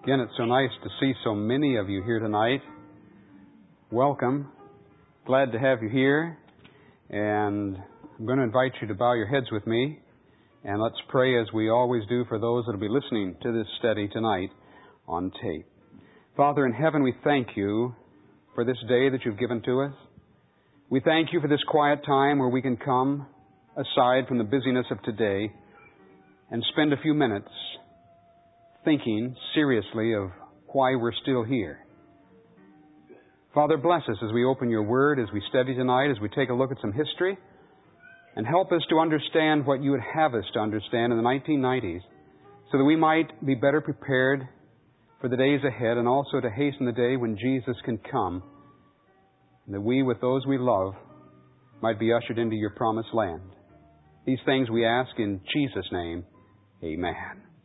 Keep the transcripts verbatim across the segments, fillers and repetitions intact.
Again, it's so nice to see so many of you here tonight. Welcome. Glad to have you here. And I'm going to invite you to bow your heads with me. And let's pray as we always do for those that will be listening to this study tonight on tape. Father in heaven, we thank you for this day that you've given to us. We thank you for this quiet time where we can come aside from the busyness of today and spend a few minutes thinking seriously of why we're still here. Father, bless us as we open your Word, as we study tonight, as we take a look at some history, and help us to understand what you would have us to understand in the nineteen nineties, so that we might be better prepared for the days ahead, and also to hasten the day when Jesus can come, and that we, with those we love, might be ushered into your promised land. These things we ask in Jesus' name. Amen.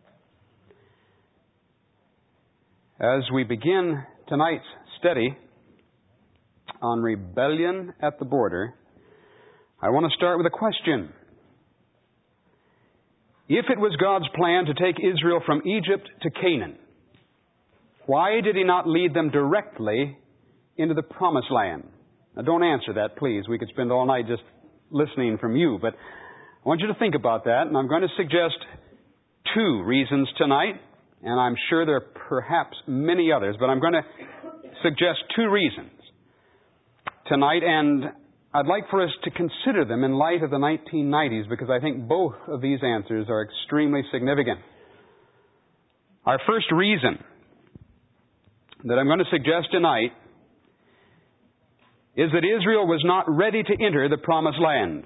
As we begin tonight's study on rebellion at the border, I want to start with a question. If it was God's plan to take Israel from Egypt to Canaan, why did He not lead them directly into the Promised Land? Now, don't answer that, please. We could spend all night just listening from you, but I want you to think about that, and I'm going to suggest two reasons tonight. And I'm sure there are perhaps many others, but I'm going to suggest two reasons tonight, and I'd like for us to consider them in light of the nineteen nineties, because I think both of these answers are extremely significant. Our first reason that I'm going to suggest tonight is that Israel was not ready to enter the Promised Land.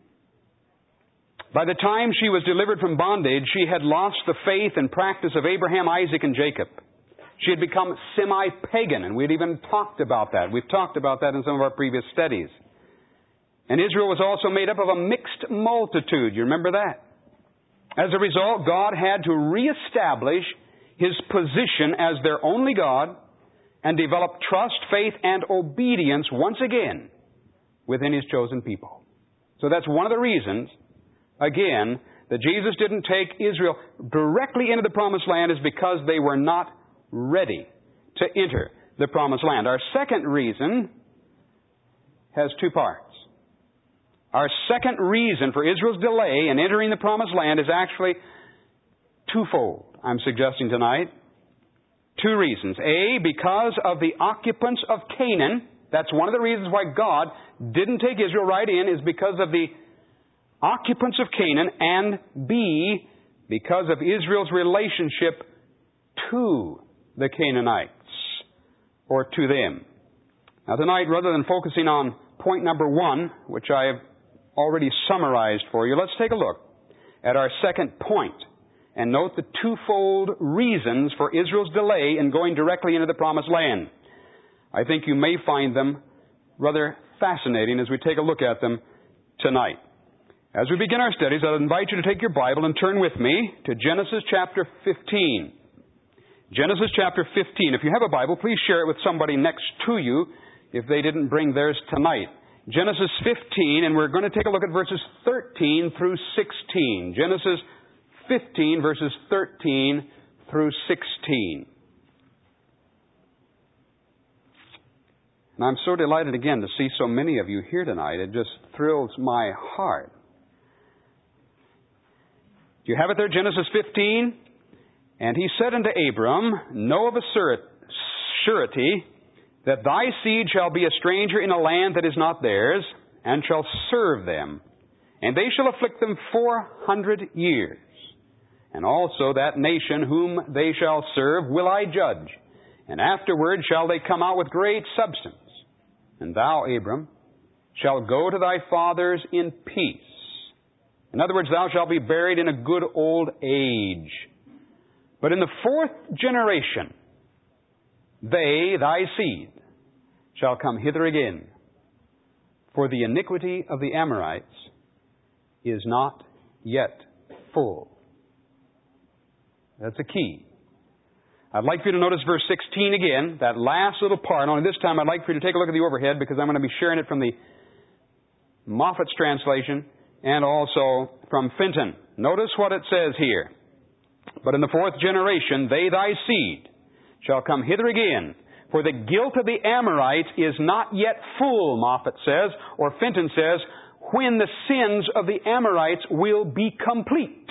By the time she was delivered from bondage, she had lost the faith and practice of Abraham, Isaac, and Jacob. She had become semi-pagan, and we'd even talked about that. We've talked about that in some of our previous studies. And Israel was also made up of a mixed multitude. You remember that? As a result, God had to reestablish His position as their only God and develop trust, faith, and obedience once again within His chosen people. So that's one of the reasons, again, that Jesus didn't take Israel directly into the Promised Land is because they were not ready to enter the Promised Land. Our second reason has two parts. Our second reason for Israel's delay in entering the Promised Land is actually twofold, I'm suggesting tonight. Two reasons. A, because of the occupants of Canaan. That's one of the reasons why God didn't take Israel right in, is because of the occupants of Canaan, and B, because of Israel's relationship to the Canaanites, or to them. Now tonight, rather than focusing on point number one, which I have already summarized for you, let's take a look at our second point and note the twofold reasons for Israel's delay in going directly into the Promised Land. I think you may find them rather fascinating as we take a look at them tonight. As we begin our studies, I'll invite you to take your Bible and turn with me to Genesis chapter fifteen. Genesis chapter fifteen. If you have a Bible, please share it with somebody next to you if they didn't bring theirs tonight. Genesis fifteen, and we're going to take a look at verses thirteen through sixteen. Genesis fifteen, verses thirteen through sixteen. And I'm so delighted again to see so many of you here tonight. It just thrills my heart. Do you have it there? Genesis fifteen. And he said unto Abram, Know of a surety that thy seed shall be a stranger in a land that is not theirs, and shall serve them. And they shall afflict them four hundred years. And also that nation whom they shall serve will I judge. And afterward shall they come out with great substance. And thou, Abram, shalt go to thy fathers in peace. In other words, thou shalt be buried in a good old age. But in the fourth generation, they, thy seed, shall come hither again. For the iniquity of the Amorites is not yet full. That's a key. I'd like for you to notice verse sixteen again, that last little part. Only this time I'd like for you to take a look at the overhead, because I'm going to be sharing it from the Moffat's translation and also from Fenton. Notice what it says here. But in the fourth generation, they, thy seed, shall come hither again. For the guilt of the Amorites is not yet full, Moffat says, or Fenton says, when the sins of the Amorites will be complete.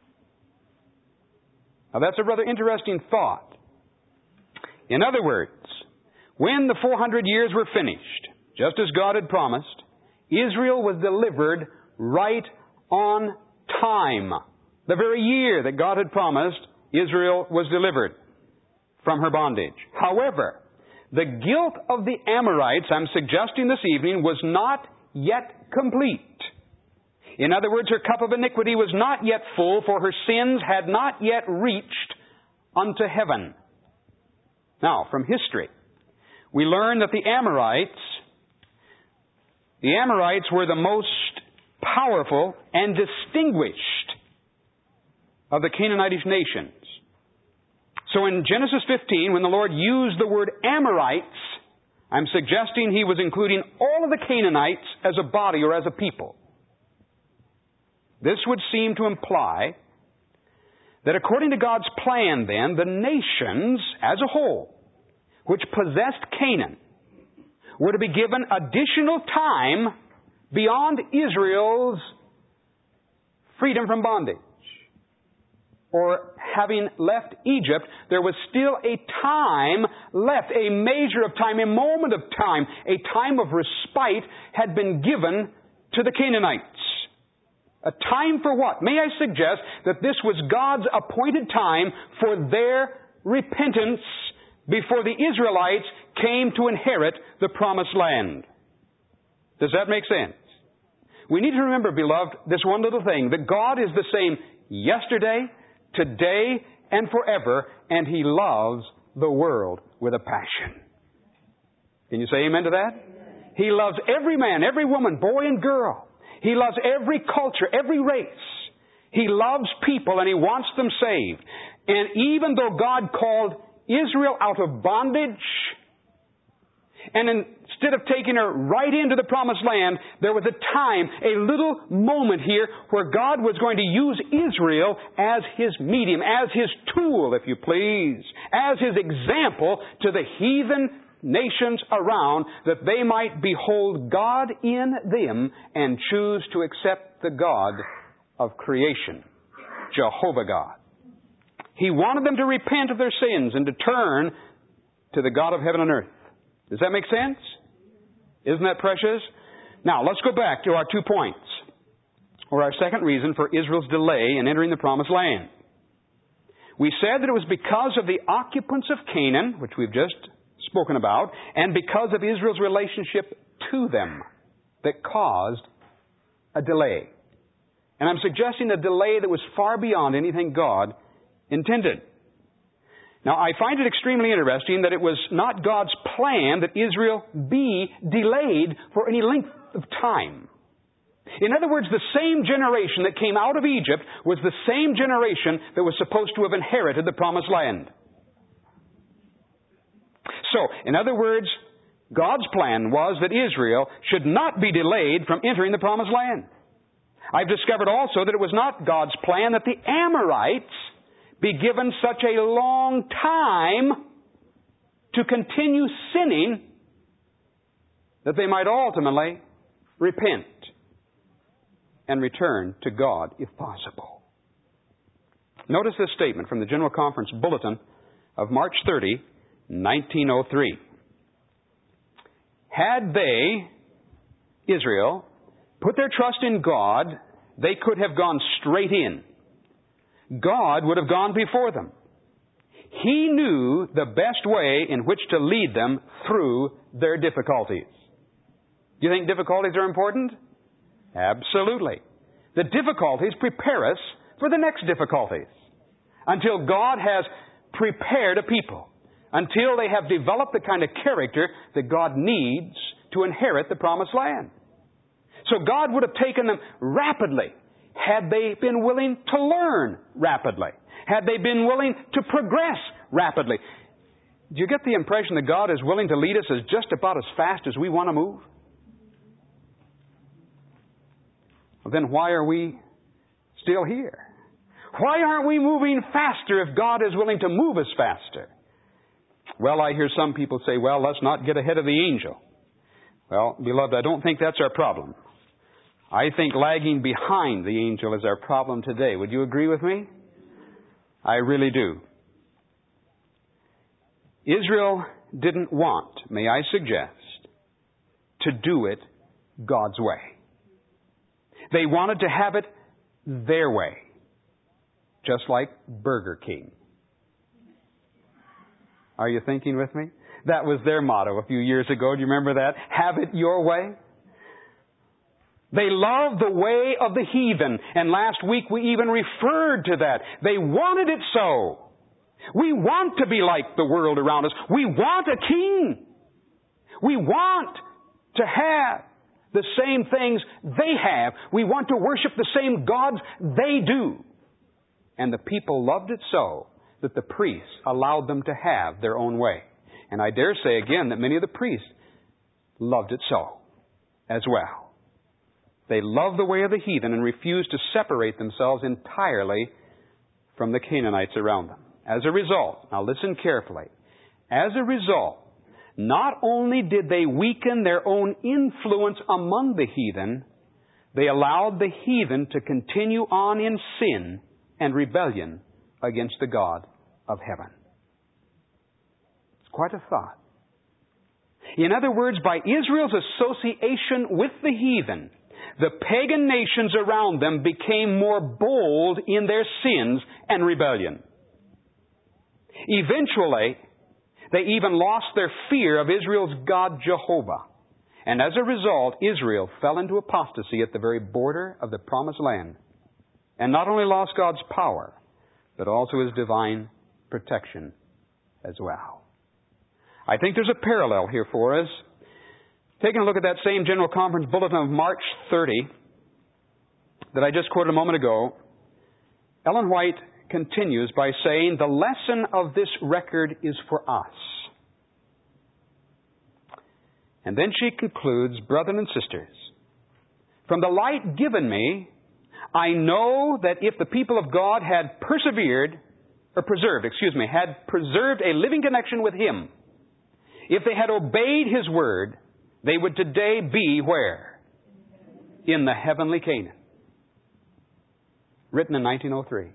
Now that's a rather interesting thought. In other words, when the four hundred years were finished, just as God had promised, Israel was delivered right on time. The very year that God had promised, Israel was delivered from her bondage. However, the guilt of the Amorites, I'm suggesting this evening, was not yet complete. In other words, her cup of iniquity was not yet full, for her sins had not yet reached unto heaven. Now, from history, we learn that the Amorites, the Amorites were the most powerful and distinguished of the Canaanitish nations. So in Genesis fifteen, when the Lord used the word Amorites, I'm suggesting He was including all of the Canaanites as a body or as a people. This would seem to imply that according to God's plan then, the nations as a whole, which possessed Canaan, were to be given additional time beyond Israel's freedom from bondage. Or having left Egypt, there was still a time left, a measure of time, a moment of time, a time of respite had been given to the Canaanites. A time for what? May I suggest that this was God's appointed time for their repentance before the Israelites came to inherit the promised land. Does that make sense? We need to remember, beloved, this one little thing, that God is the same yesterday, today, and forever, and He loves the world with a passion. Can you say amen to that? He loves every man, every woman, boy and girl. He loves every culture, every race. He loves people and He wants them saved. And even though God called Israel out of bondage, and instead of taking her right into the promised land, there was a time, a little moment here where God was going to use Israel as His medium, as His tool, if you please, as His example to the heathen nations around, that they might behold God in them and choose to accept the God of creation, Jehovah God. He wanted them to repent of their sins and to turn to the God of heaven and earth. Does that make sense? Isn't that precious? Now, let's go back to our two points, or our second reason for Israel's delay in entering the promised land. We said that it was because of the occupants of Canaan, which we've just spoken about, and because of Israel's relationship to them that caused a delay. And I'm suggesting a delay that was far beyond anything God intended. Now, I find it extremely interesting that it was not God's plan that Israel be delayed for any length of time. In other words, the same generation that came out of Egypt was the same generation that was supposed to have inherited the promised land. So, in other words, God's plan was that Israel should not be delayed from entering the promised land. I've discovered also that it was not God's plan that the Amorites be given such a long time to continue sinning that they might ultimately repent and return to God if possible. Notice this statement from the General Conference Bulletin of March thirtieth, nineteen oh three. Had they, Israel, put their trust in God, they could have gone straight in. God would have gone before them. He knew the best way in which to lead them through their difficulties. Do you think difficulties are important? Absolutely. The difficulties prepare us for the next difficulties. Until God has prepared a people. Until they have developed the kind of character that God needs to inherit the promised land. So God would have taken them rapidly had they been willing to learn rapidly. Had they been willing to progress rapidly. Do you get the impression that God is willing to lead us as just about as fast as we want to move? Well, then why are we still here? Why aren't we moving faster if God is willing to move us faster? Well, I hear some people say, well, let's not get ahead of the angel. Well, beloved, I don't think that's our problem. I think lagging behind the angel is our problem today. Would you agree with me? I really do. Israel didn't want, may I suggest, to do it God's way. They wanted to have it their way, just like Burger King. Are you thinking with me? That was their motto a few years ago. Do you remember that? Have it your way. They loved the way of the heathen. And last week we even referred to that. They wanted it so. We want to be like the world around us. We want a king. We want to have the same things they have. We want to worship the same gods they do. And the people loved it so that the priests allowed them to have their own way. And I dare say again that many of the priests loved it so as well. They loved the way of the heathen and refused to separate themselves entirely from the Canaanites around them. As a result, now listen carefully, as a result, not only did they weaken their own influence among the heathen, they allowed the heathen to continue on in sin and rebellion against the God of heaven. It's quite a thought. In other words, by Israel's association with the heathen, the pagan nations around them became more bold in their sins and rebellion. Eventually, they even lost their fear of Israel's God Jehovah. And as a result, Israel fell into apostasy at the very border of the Promised Land. And not only lost God's power, but also His divine protection as well. I think there's a parallel here for us. Taking a look at that same General Conference Bulletin of March thirtieth that I just quoted a moment ago, Ellen White continues by saying, the lesson of this record is for us. And then she concludes, brethren and sisters, from the light given me, I know that if the people of God had persevered, or preserved, excuse me, had preserved a living connection with Him, if they had obeyed His word, they would today be where? In the heavenly Canaan. Written in nineteen oh three.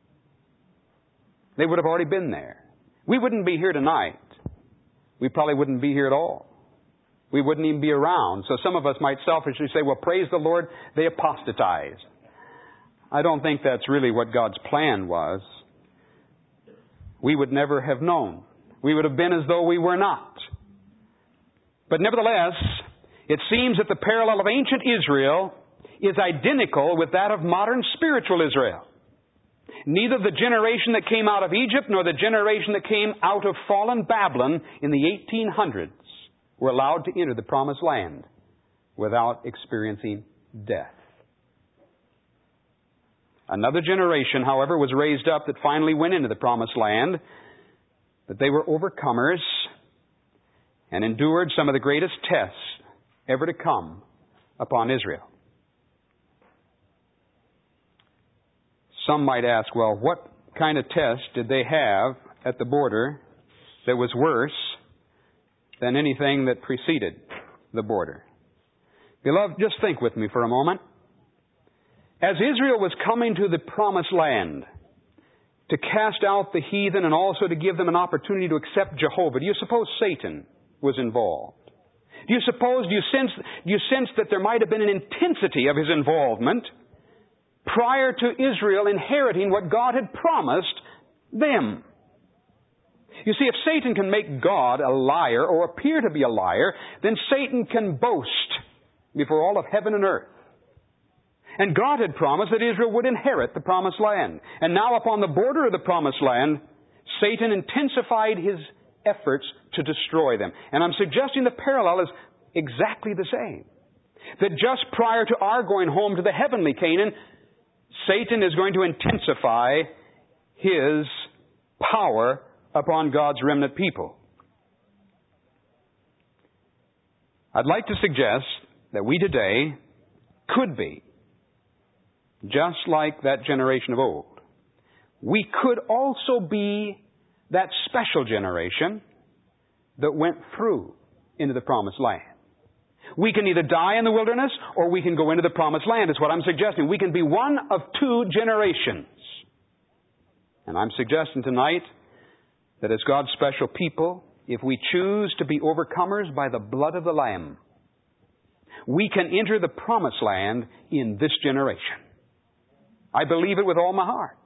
They would have already been there. We wouldn't be here tonight. We probably wouldn't be here at all. We wouldn't even be around. So some of us might selfishly say, well, praise the Lord, they apostatized. I don't think that's really what God's plan was. We would never have known. We would have been as though we were not. But nevertheless, it seems that the parallel of ancient Israel is identical with that of modern spiritual Israel. Neither the generation that came out of Egypt nor the generation that came out of fallen Babylon in the eighteen hundreds were allowed to enter the Promised Land without experiencing death. Another generation, however, was raised up that finally went into the Promised Land, but they were overcomers and endured some of the greatest tests ever to come upon Israel. Some might ask, well, what kind of test did they have at the border that was worse than anything that preceded the border? Beloved, just think with me for a moment. As Israel was coming to the Promised Land to cast out the heathen and also to give them an opportunity to accept Jehovah, do you suppose Satan was involved? Do you suppose, do you sense, do you sense that there might have been an intensity of his involvement prior to Israel inheriting what God had promised them? You see, if Satan can make God a liar or appear to be a liar, then Satan can boast before all of heaven and earth. And God had promised that Israel would inherit the Promised Land. And now upon the border of the Promised Land, Satan intensified his efforts to destroy them. And I'm suggesting the parallel is exactly the same. That just prior to our going home to the heavenly Canaan, Satan is going to intensify his power upon God's remnant people. I'd like to suggest that we today could be just like that generation of old. We could also be that special generation that went through into the promised land. We can either die in the wilderness or we can go into the promised land, is what I'm suggesting. We can be one of two generations. And I'm suggesting tonight that as God's special people, if we choose to be overcomers by the blood of the Lamb, we can enter the promised land in this generation. I believe it with all my heart.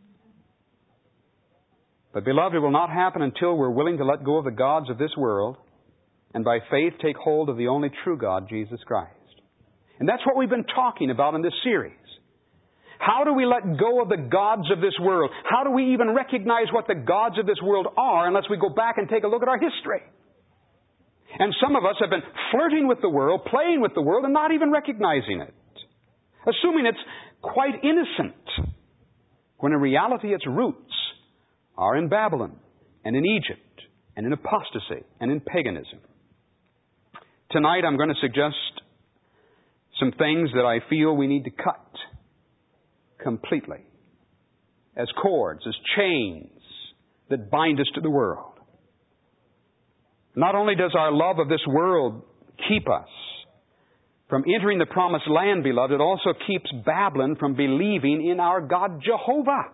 But beloved, it will not happen until we're willing to let go of the gods of this world and by faith take hold of the only true God, Jesus Christ. And that's what we've been talking about in this series. How do we let go of the gods of this world? How do we even recognize what the gods of this world are unless we go back and take a look at our history? And some of us have been flirting with the world, playing with the world, and not even recognizing it. Assuming it's quite innocent, when in reality its roots are in Babylon, and in Egypt, and in apostasy, and in paganism. Tonight I'm going to suggest some things that I feel we need to cut completely, as cords, as chains that bind us to the world. Not only does our love of this world keep us from entering the promised land, beloved, it also keeps Babylon from believing in our God Jehovah.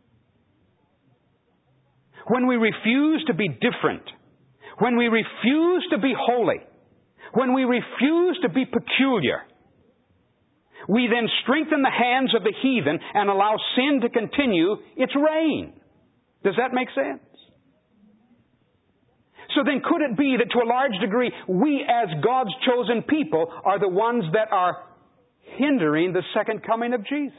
When we refuse to be different, when we refuse to be holy, when we refuse to be peculiar, we then strengthen the hands of the heathen and allow sin to continue its reign. Does that make sense? So then could it be that to a large degree, we as God's chosen people are the ones that are hindering the second coming of Jesus?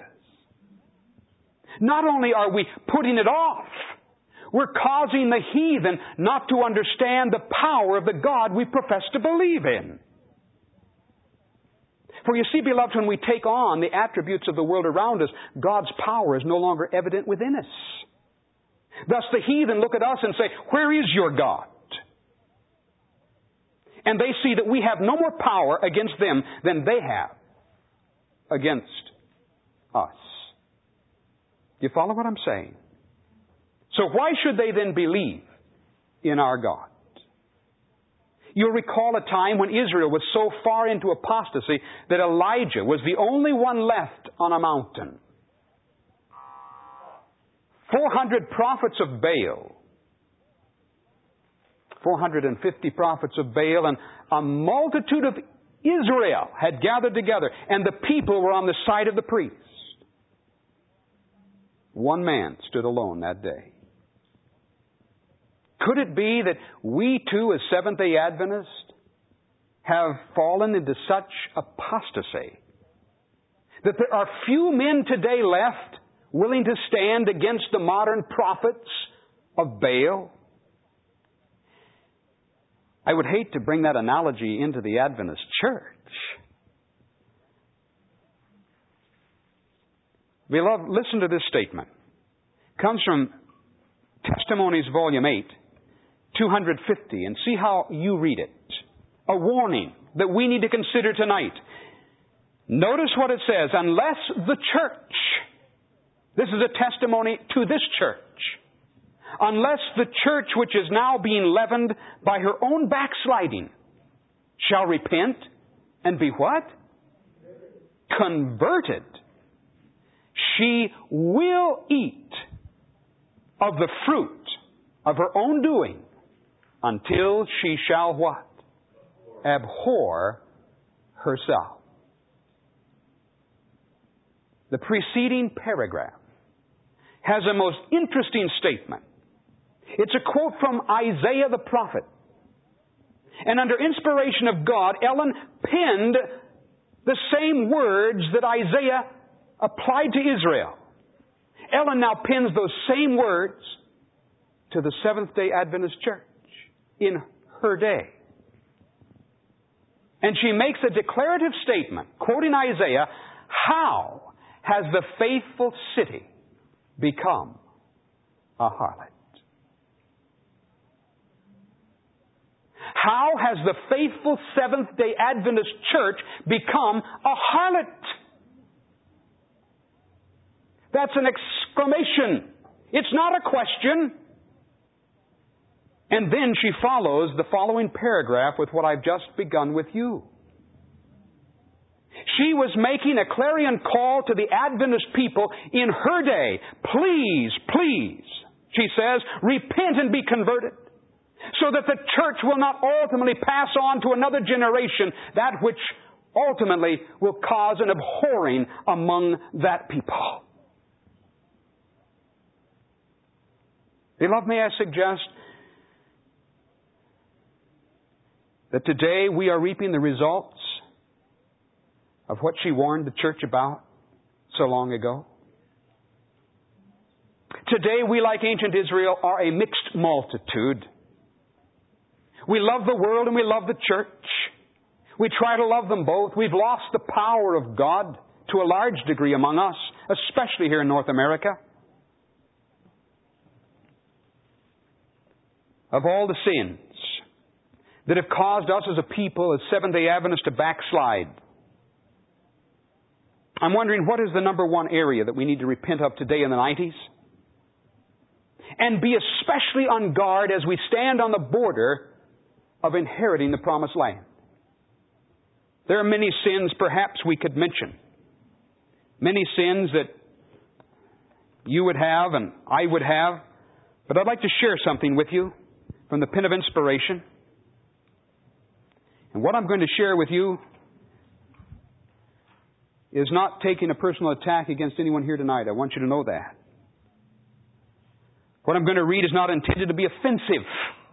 Not only are we putting it off, we're causing the heathen not to understand the power of the God we profess to believe in. For you see, beloved, when we take on the attributes of the world around us, God's power is no longer evident within us. Thus the heathen look at us and say, "Where is your God?" And they see that we have no more power against them than they have against us. Do you follow what I'm saying? So why should they then believe in our God? You'll recall a time when Israel was so far into apostasy that Elijah was the only one left on a mountain. four hundred prophets of Baal, four hundred fifty prophets of Baal, and a multitude of Israel had gathered together, and the people were on the side of the priest. One man stood alone that day. Could it be that we too, as Seventh-day Adventists, have fallen into such apostasy that there are few men today left willing to stand against the modern prophets of Baal? I would hate to bring that analogy into the Adventist church. Beloved, listen to this statement. It comes from Testimonies, Volume eight, two hundred fifty, and see how you read it. A warning that we need to consider tonight. Notice what it says. Unless the church, this is a testimony to this church, unless the church which is now being leavened by her own backsliding shall repent and be what? Converted, she will eat of the fruit of her own doing until she shall what? Abhor herself. The preceding paragraph has a most interesting statement. It's a quote from Isaiah the prophet. And under inspiration of God, Ellen penned the same words that Isaiah applied to Israel. Ellen now pens those same words to the Seventh-day Adventist Church in her day. And she makes a declarative statement, quoting Isaiah, "How has the faithful city become a harlot?" How has the faithful Seventh-day Adventist church become a harlot? That's an exclamation. It's not a question. And then she follows the following paragraph with what I've just begun with you. She was making a clarion call to the Adventist people in her day. Please, please, she says, repent and be converted, so that the church will not ultimately pass on to another generation that which ultimately will cause an abhorring among that people. Beloved, may I suggest that today we are reaping the results of what she warned the church about so long ago? Today we, like ancient Israel, are a mixed multitude. We love the world and we love the church. We try to love them both. We've lost the power of God to a large degree among us, especially here in North America. Of all the sins that have caused us as a people, as Seventh-day Adventists, to backslide, I'm wondering, what is the number one area that we need to repent of today in the nineties? And be especially on guard as we stand on the border of inheriting the promised land. There are many sins perhaps we could mention. Many sins that you would have and I would have. But I'd like to share something with you from the pen of inspiration. And what I'm going to share with you is not taking a personal attack against anyone here tonight. I want you to know that. What I'm going to read is not intended to be offensive.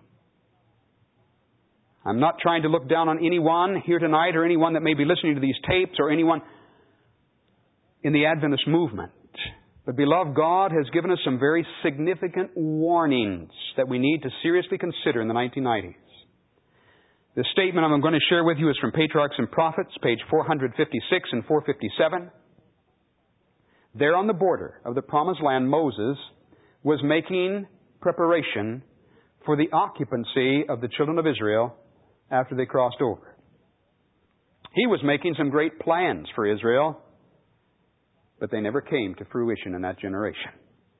I'm not trying to look down on anyone here tonight or anyone that may be listening to these tapes or anyone in the Adventist movement. But beloved, God has given us some very significant warnings that we need to seriously consider in the nineteen nineties. The statement I'm going to share with you is from Patriarchs and Prophets, page four fifty-six and four fifty-seven. There on the border of the Promised Land, Moses was making preparation for the occupancy of the children of Israel after they crossed over. He was making some great plans for Israel, but they never came to fruition in that generation.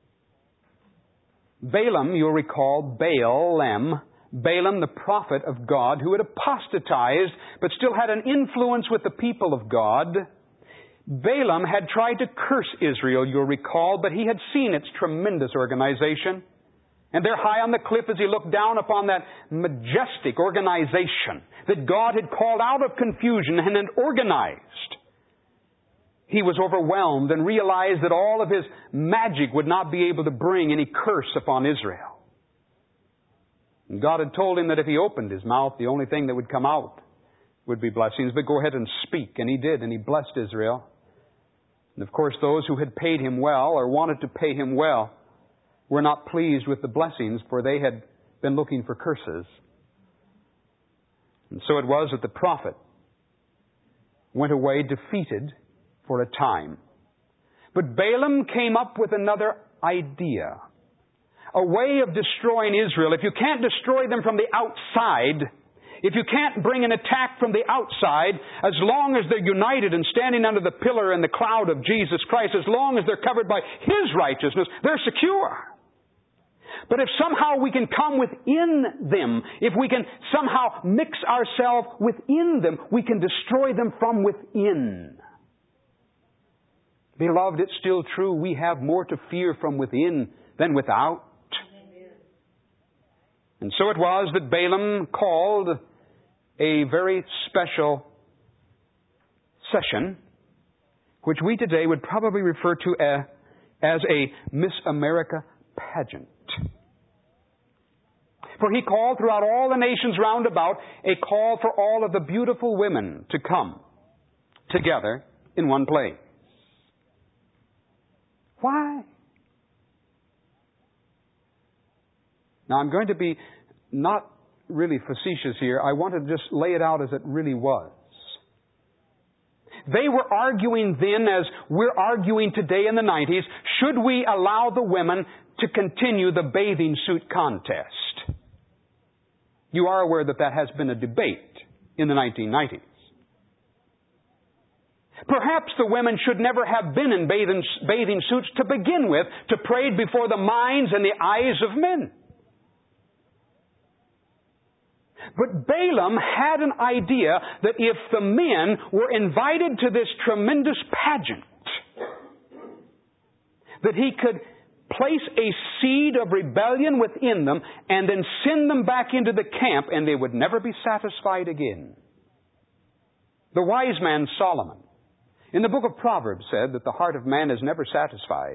Balaam, you'll recall, Balaam, Balaam, the prophet of God, who had apostatized but still had an influence with the people of God. Balaam had tried to curse Israel, you'll recall, but he had seen its tremendous organization. And there high on the cliff as he looked down upon that majestic organization that God had called out of confusion and had organized, he was overwhelmed and realized that all of his magic would not be able to bring any curse upon Israel. And God had told him that if he opened his mouth, the only thing that would come out would be blessings. But go ahead and speak. And he did, and he blessed Israel. And of course, those who had paid him well or wanted to pay him well were not pleased with the blessings, for they had been looking for curses. And so it was that the prophet went away defeated for a time. But Balaam came up with another idea. A way of destroying Israel. If you can't destroy them from the outside, if you can't bring an attack from the outside, as long as they're united and standing under the pillar and the cloud of Jesus Christ, as long as they're covered by His righteousness, they're secure. But if somehow we can come within them, if we can somehow mix ourselves within them, we can destroy them from within. Beloved, it's still true. We have more to fear from within than without. And so it was that Balaam called a very special session, which we today would probably refer to a, as a Miss America pageant. For he called throughout all the nations round about a call for all of the beautiful women to come together in one place. Why? Now, I'm going to be not really facetious here. I want to just lay it out as it really was. They were arguing then, as we're arguing today in the nineties, should we allow the women to continue the bathing suit contest? You are aware that that has been a debate in the nineteen nineties. Perhaps the women should never have been in bathing, bathing suits to begin with, to parade before the minds and the eyes of men. But Balaam had an idea that if the men were invited to this tremendous pageant, that he could place a seed of rebellion within them and then send them back into the camp, and they would never be satisfied again. The wise man Solomon, in the book of Proverbs, said that the heart of man is never satisfied.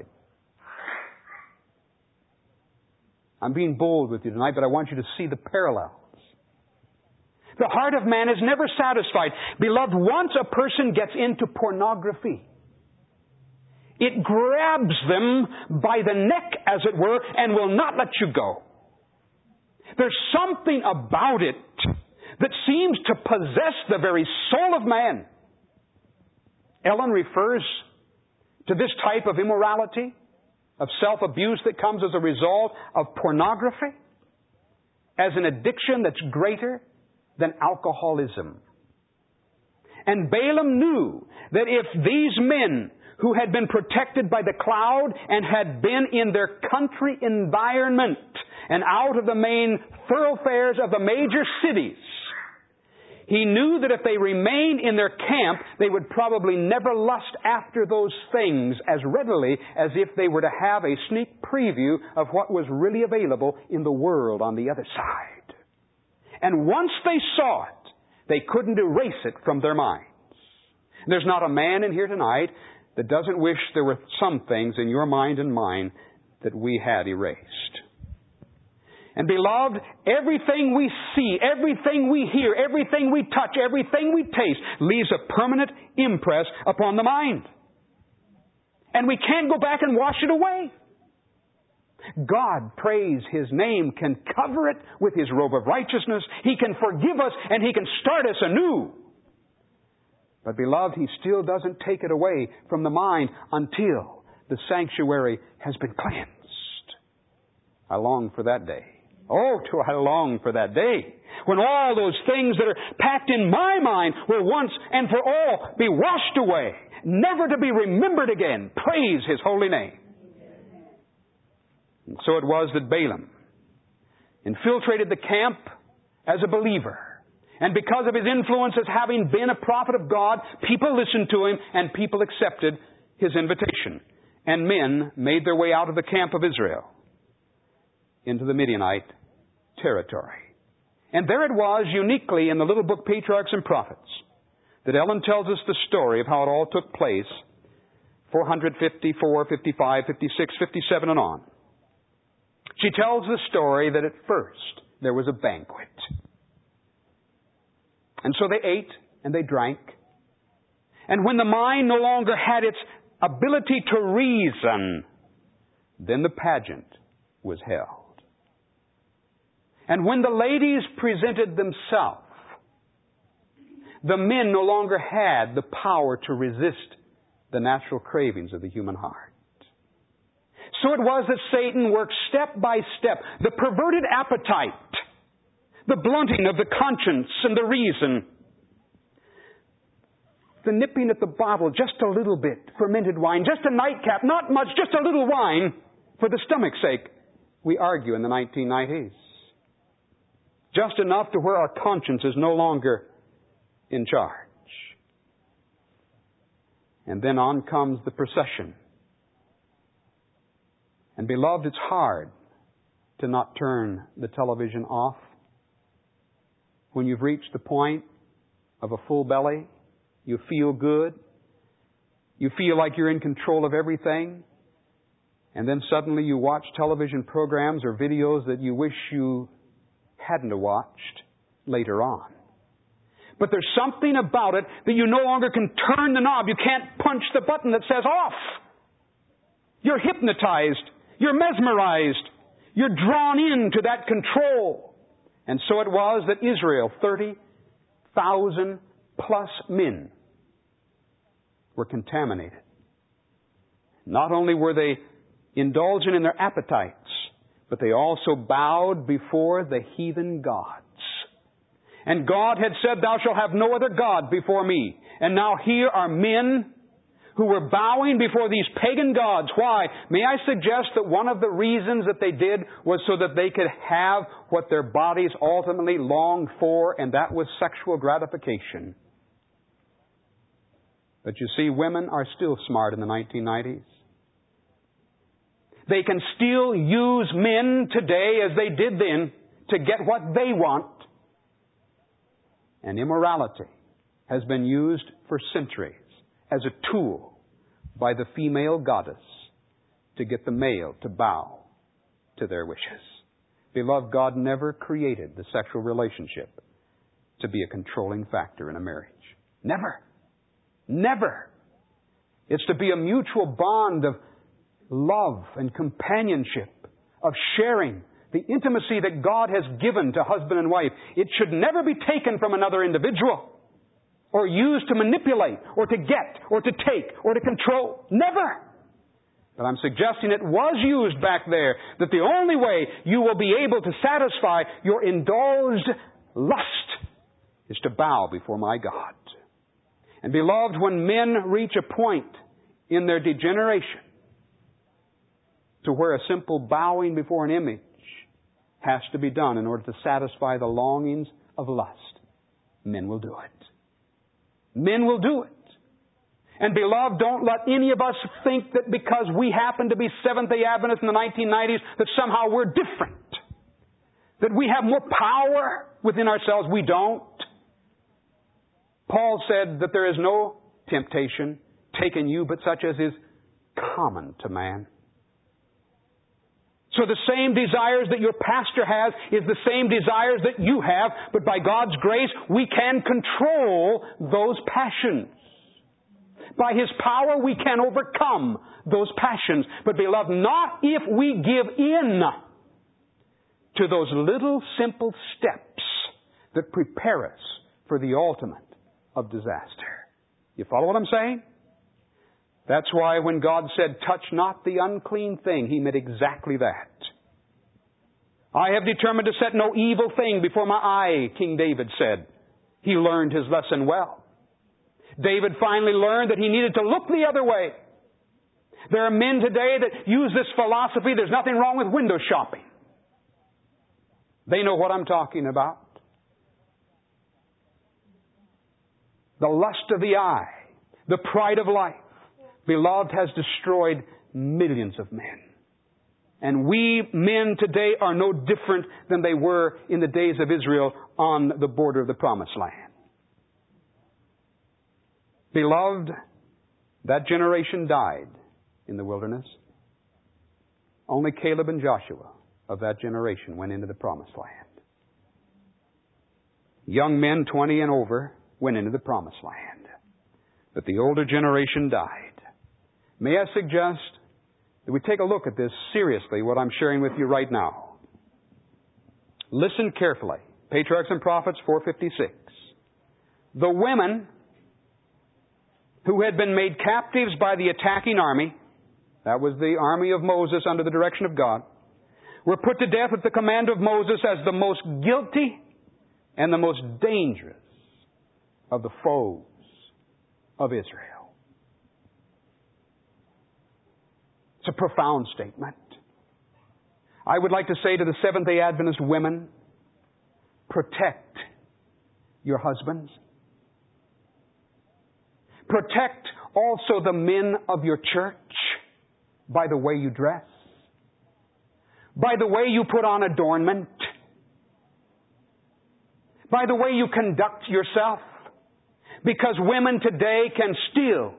I'm being bold with you tonight, but I want you to see the parallels. The heart of man is never satisfied. Beloved, once a person gets into pornography, it grabs them by the neck, as it were, and will not let you go. There's something about it that seems to possess the very soul of man. Ellen refers to this type of immorality, of self-abuse that comes as a result of pornography, as an addiction that's greater than alcoholism. And Balaam knew that if these men who had been protected by the cloud and had been in their country environment and out of the main thoroughfares of the major cities, he knew that if they remained in their camp, they would probably never lust after those things as readily as if they were to have a sneak preview of what was really available in the world on the other side. And once they saw it, they couldn't erase it from their minds. There's not a man in here tonight that doesn't wish there were some things in your mind and mine that we had erased. And beloved, everything we see, everything we hear, everything we touch, everything we taste leaves a permanent impress upon the mind. And we can't go back and wash it away. God, praise His name, can cover it with His robe of righteousness. He can forgive us and He can start us anew. But beloved, He still doesn't take it away from the mind until the sanctuary has been cleansed. I long for that day. Oh, do I long for that day when all those things that are packed in my mind will once and for all be washed away, never to be remembered again. Praise His holy name. And so it was that Balaam infiltrated the camp as a believer. And because of his influence as having been a prophet of God, people listened to him and people accepted his invitation. And men made their way out of the camp of Israel into the Midianite territory. And there it was, uniquely in the little book Patriarchs and Prophets, that Ellen tells us the story of how it all took place, four fifty-four, fifty-five, fifty-six, fifty-seven and on. She tells the story that at first there was a banquet. And so they ate and they drank. And when the mind no longer had its ability to reason, then the pageant was held. And when the ladies presented themselves, the men no longer had the power to resist the natural cravings of the human heart. So it was that Satan worked step by step the perverted appetite, the blunting of the conscience and the reason, the nipping at the bottle just a little bit, fermented wine, just a nightcap, not much, just a little wine for the stomach's sake. We argue in the nineteen nineties. Just enough to where our conscience is no longer in charge. And then on comes the procession. And beloved, it's hard to not turn the television off when you've reached the point of a full belly. You feel good. You feel like you're in control of everything. And then suddenly you watch television programs or videos that you wish you hadn't watched later on. But there's something about it that you no longer can turn the knob. You can't punch the button that says off. You're hypnotized. You're mesmerized. You're drawn into that control. And so it was that Israel, thirty thousand plus men, were contaminated. Not only were they indulgent in their appetites, but they also bowed before the heathen gods. And God had said, "Thou shalt have no other God before me." And now here are men who were bowing before these pagan gods. Why? May I suggest that one of the reasons that they did was so that they could have what their bodies ultimately longed for, and that was sexual gratification. But you see, women are still smart in the nineteen nineties. They can still use men today as they did then to get what they want. And immorality has been used for centuries as a tool by the female goddess to get the male to bow to their wishes. Beloved, God never created the sexual relationship to be a controlling factor in a marriage. Never. Never. It's to be a mutual bond of love and companionship, of sharing the intimacy that God has given to husband and wife. It should never be taken from another individual or used to manipulate or to get or to take or to control. Never. But I'm suggesting it was used back there, that the only way you will be able to satisfy your indulged lust is to bow before my God. And beloved, when men reach a point in their degeneration to where a simple bowing before an image has to be done in order to satisfy the longings of lust, men will do it. Men will do it. And beloved, don't let any of us think that because we happen to be Seventh-day Adventists in the nineteen nineties that somehow we're different. That we have more power within ourselves. We don't. Paul said that there is no temptation taken you but such as is common to man. So the same desires that your pastor has is the same desires that you have, but by God's grace we can control those passions. By His power we can overcome those passions. But beloved, not if we give in to those little simple steps that prepare us for the ultimate of disaster. You follow what I'm saying? That's why when God said, touch not the unclean thing, He meant exactly that. I have determined to set no evil thing before my eye, King David said. He learned his lesson well. David finally learned that he needed to look the other way. There are men today that use this philosophy, there's nothing wrong with window shopping. They know what I'm talking about. The lust of the eye, the pride of life, beloved, has destroyed millions of men. And we men today are no different than they were in the days of Israel on the border of the Promised Land. Beloved, that generation died in the wilderness. Only Caleb and Joshua of that generation went into the Promised Land. Young men, twenty and over, went into the Promised Land. But the older generation died. May I suggest that we take a look at this seriously, what I'm sharing with you right now. Listen carefully. Patriarchs and Prophets four fifty-six. The women who had been made captives by the attacking army, that was the army of Moses under the direction of God, were put to death at the command of Moses as the most guilty and the most dangerous of the foes of Israel. It's a profound statement. I would like to say to the Seventh-day Adventist women, protect your husbands. Protect also the men of your church by the way you dress, by the way you put on adornment, by the way you conduct yourself. Because women today can still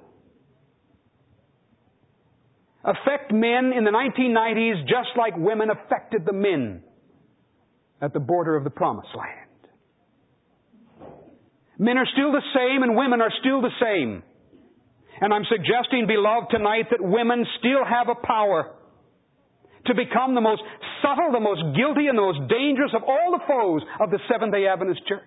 affect men in the nineteen nineties just like women affected the men at the border of the Promised Land. Men are still the same and women are still the same. And I'm suggesting, beloved, tonight that women still have a power to become the most subtle, the most guilty, and the most dangerous of all the foes of the Seventh-day Adventist Church.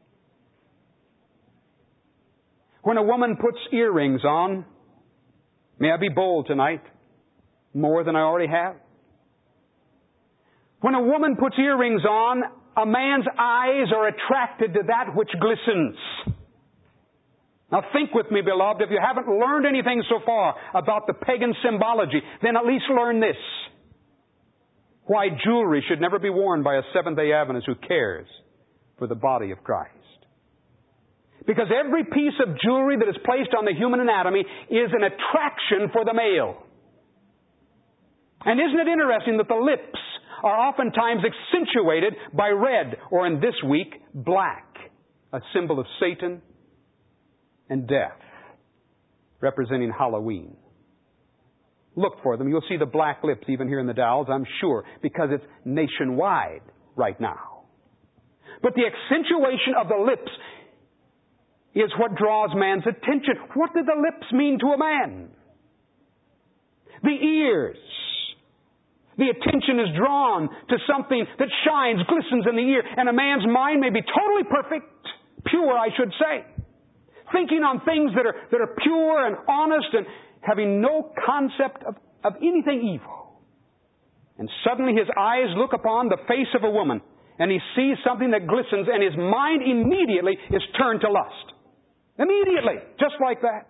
When a woman puts earrings on, may I be bold tonight, more than I already have? When a woman puts earrings on, a man's eyes are attracted to that which glistens. Now think with me, beloved, if you haven't learned anything so far about the pagan symbology, then at least learn this. Why jewelry should never be worn by a Seventh-day Adventist who cares for the body of Christ. Because every piece of jewelry that is placed on the human anatomy is an attraction for the male. And isn't it interesting that the lips are oftentimes accentuated by red, or in this week, black, a symbol of Satan and death, representing Halloween. Look for them. You'll see the black lips even here in the Dalles, I'm sure, because it's nationwide right now. But the accentuation of the lips is what draws man's attention. What do the lips mean to a man? The ears. The attention is drawn to something that shines, glistens in the ear, and a man's mind may be totally perfect, pure, I should say, thinking on things that are, that are pure and honest and having no concept of, of anything evil. And suddenly his eyes look upon the face of a woman, and he sees something that glistens, and his mind immediately is turned to lust. Immediately, just like that.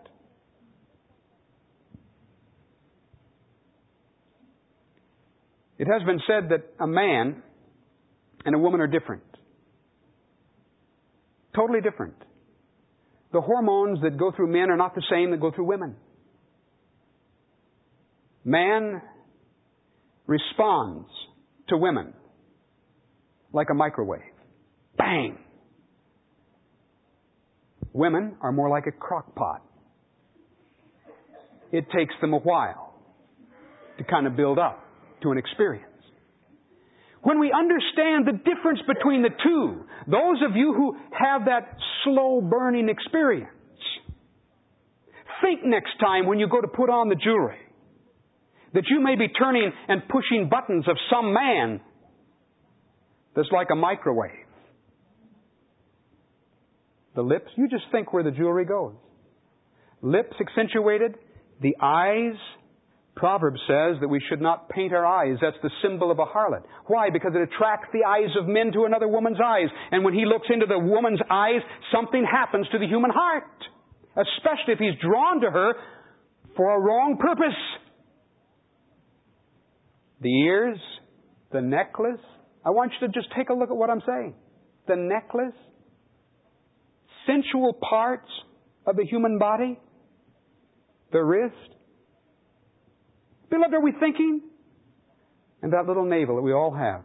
It has been said that a man and a woman are different. Totally different. The hormones that go through men are not the same that go through women. Man responds to women like a microwave. Bang! Women are more like a crock pot. It takes them a while to kind of build up to an experience. When we understand the difference between the two, those of you who have that slow burning experience, think next time when you go to put on the jewelry that you may be turning and pushing buttons of some man that's like a microwave. The lips, you just think where the jewelry goes. Lips accentuated, the eyes. Proverbs says that we should not paint our eyes. That's the symbol of a harlot. Why? Because it attracts the eyes of men to another woman's eyes. And when he looks into the woman's eyes, something happens to the human heart. Especially if he's drawn to her for a wrong purpose. The ears, the necklace. I want you to just take a look at what I'm saying. The necklace, sensual parts of the human body, the wrist. Beloved, are we thinking? And that little navel that we all have.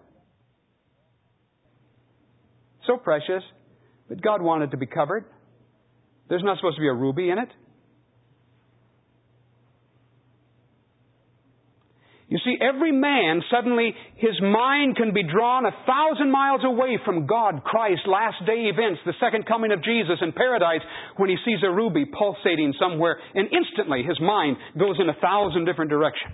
So precious, but God wanted it to be covered. There's not supposed to be a ruby in it. You see, every man, suddenly his mind can be drawn a thousand miles away from God, Christ, last day events, the second coming of Jesus in paradise, when he sees a ruby pulsating somewhere, and instantly his mind goes in a thousand different directions.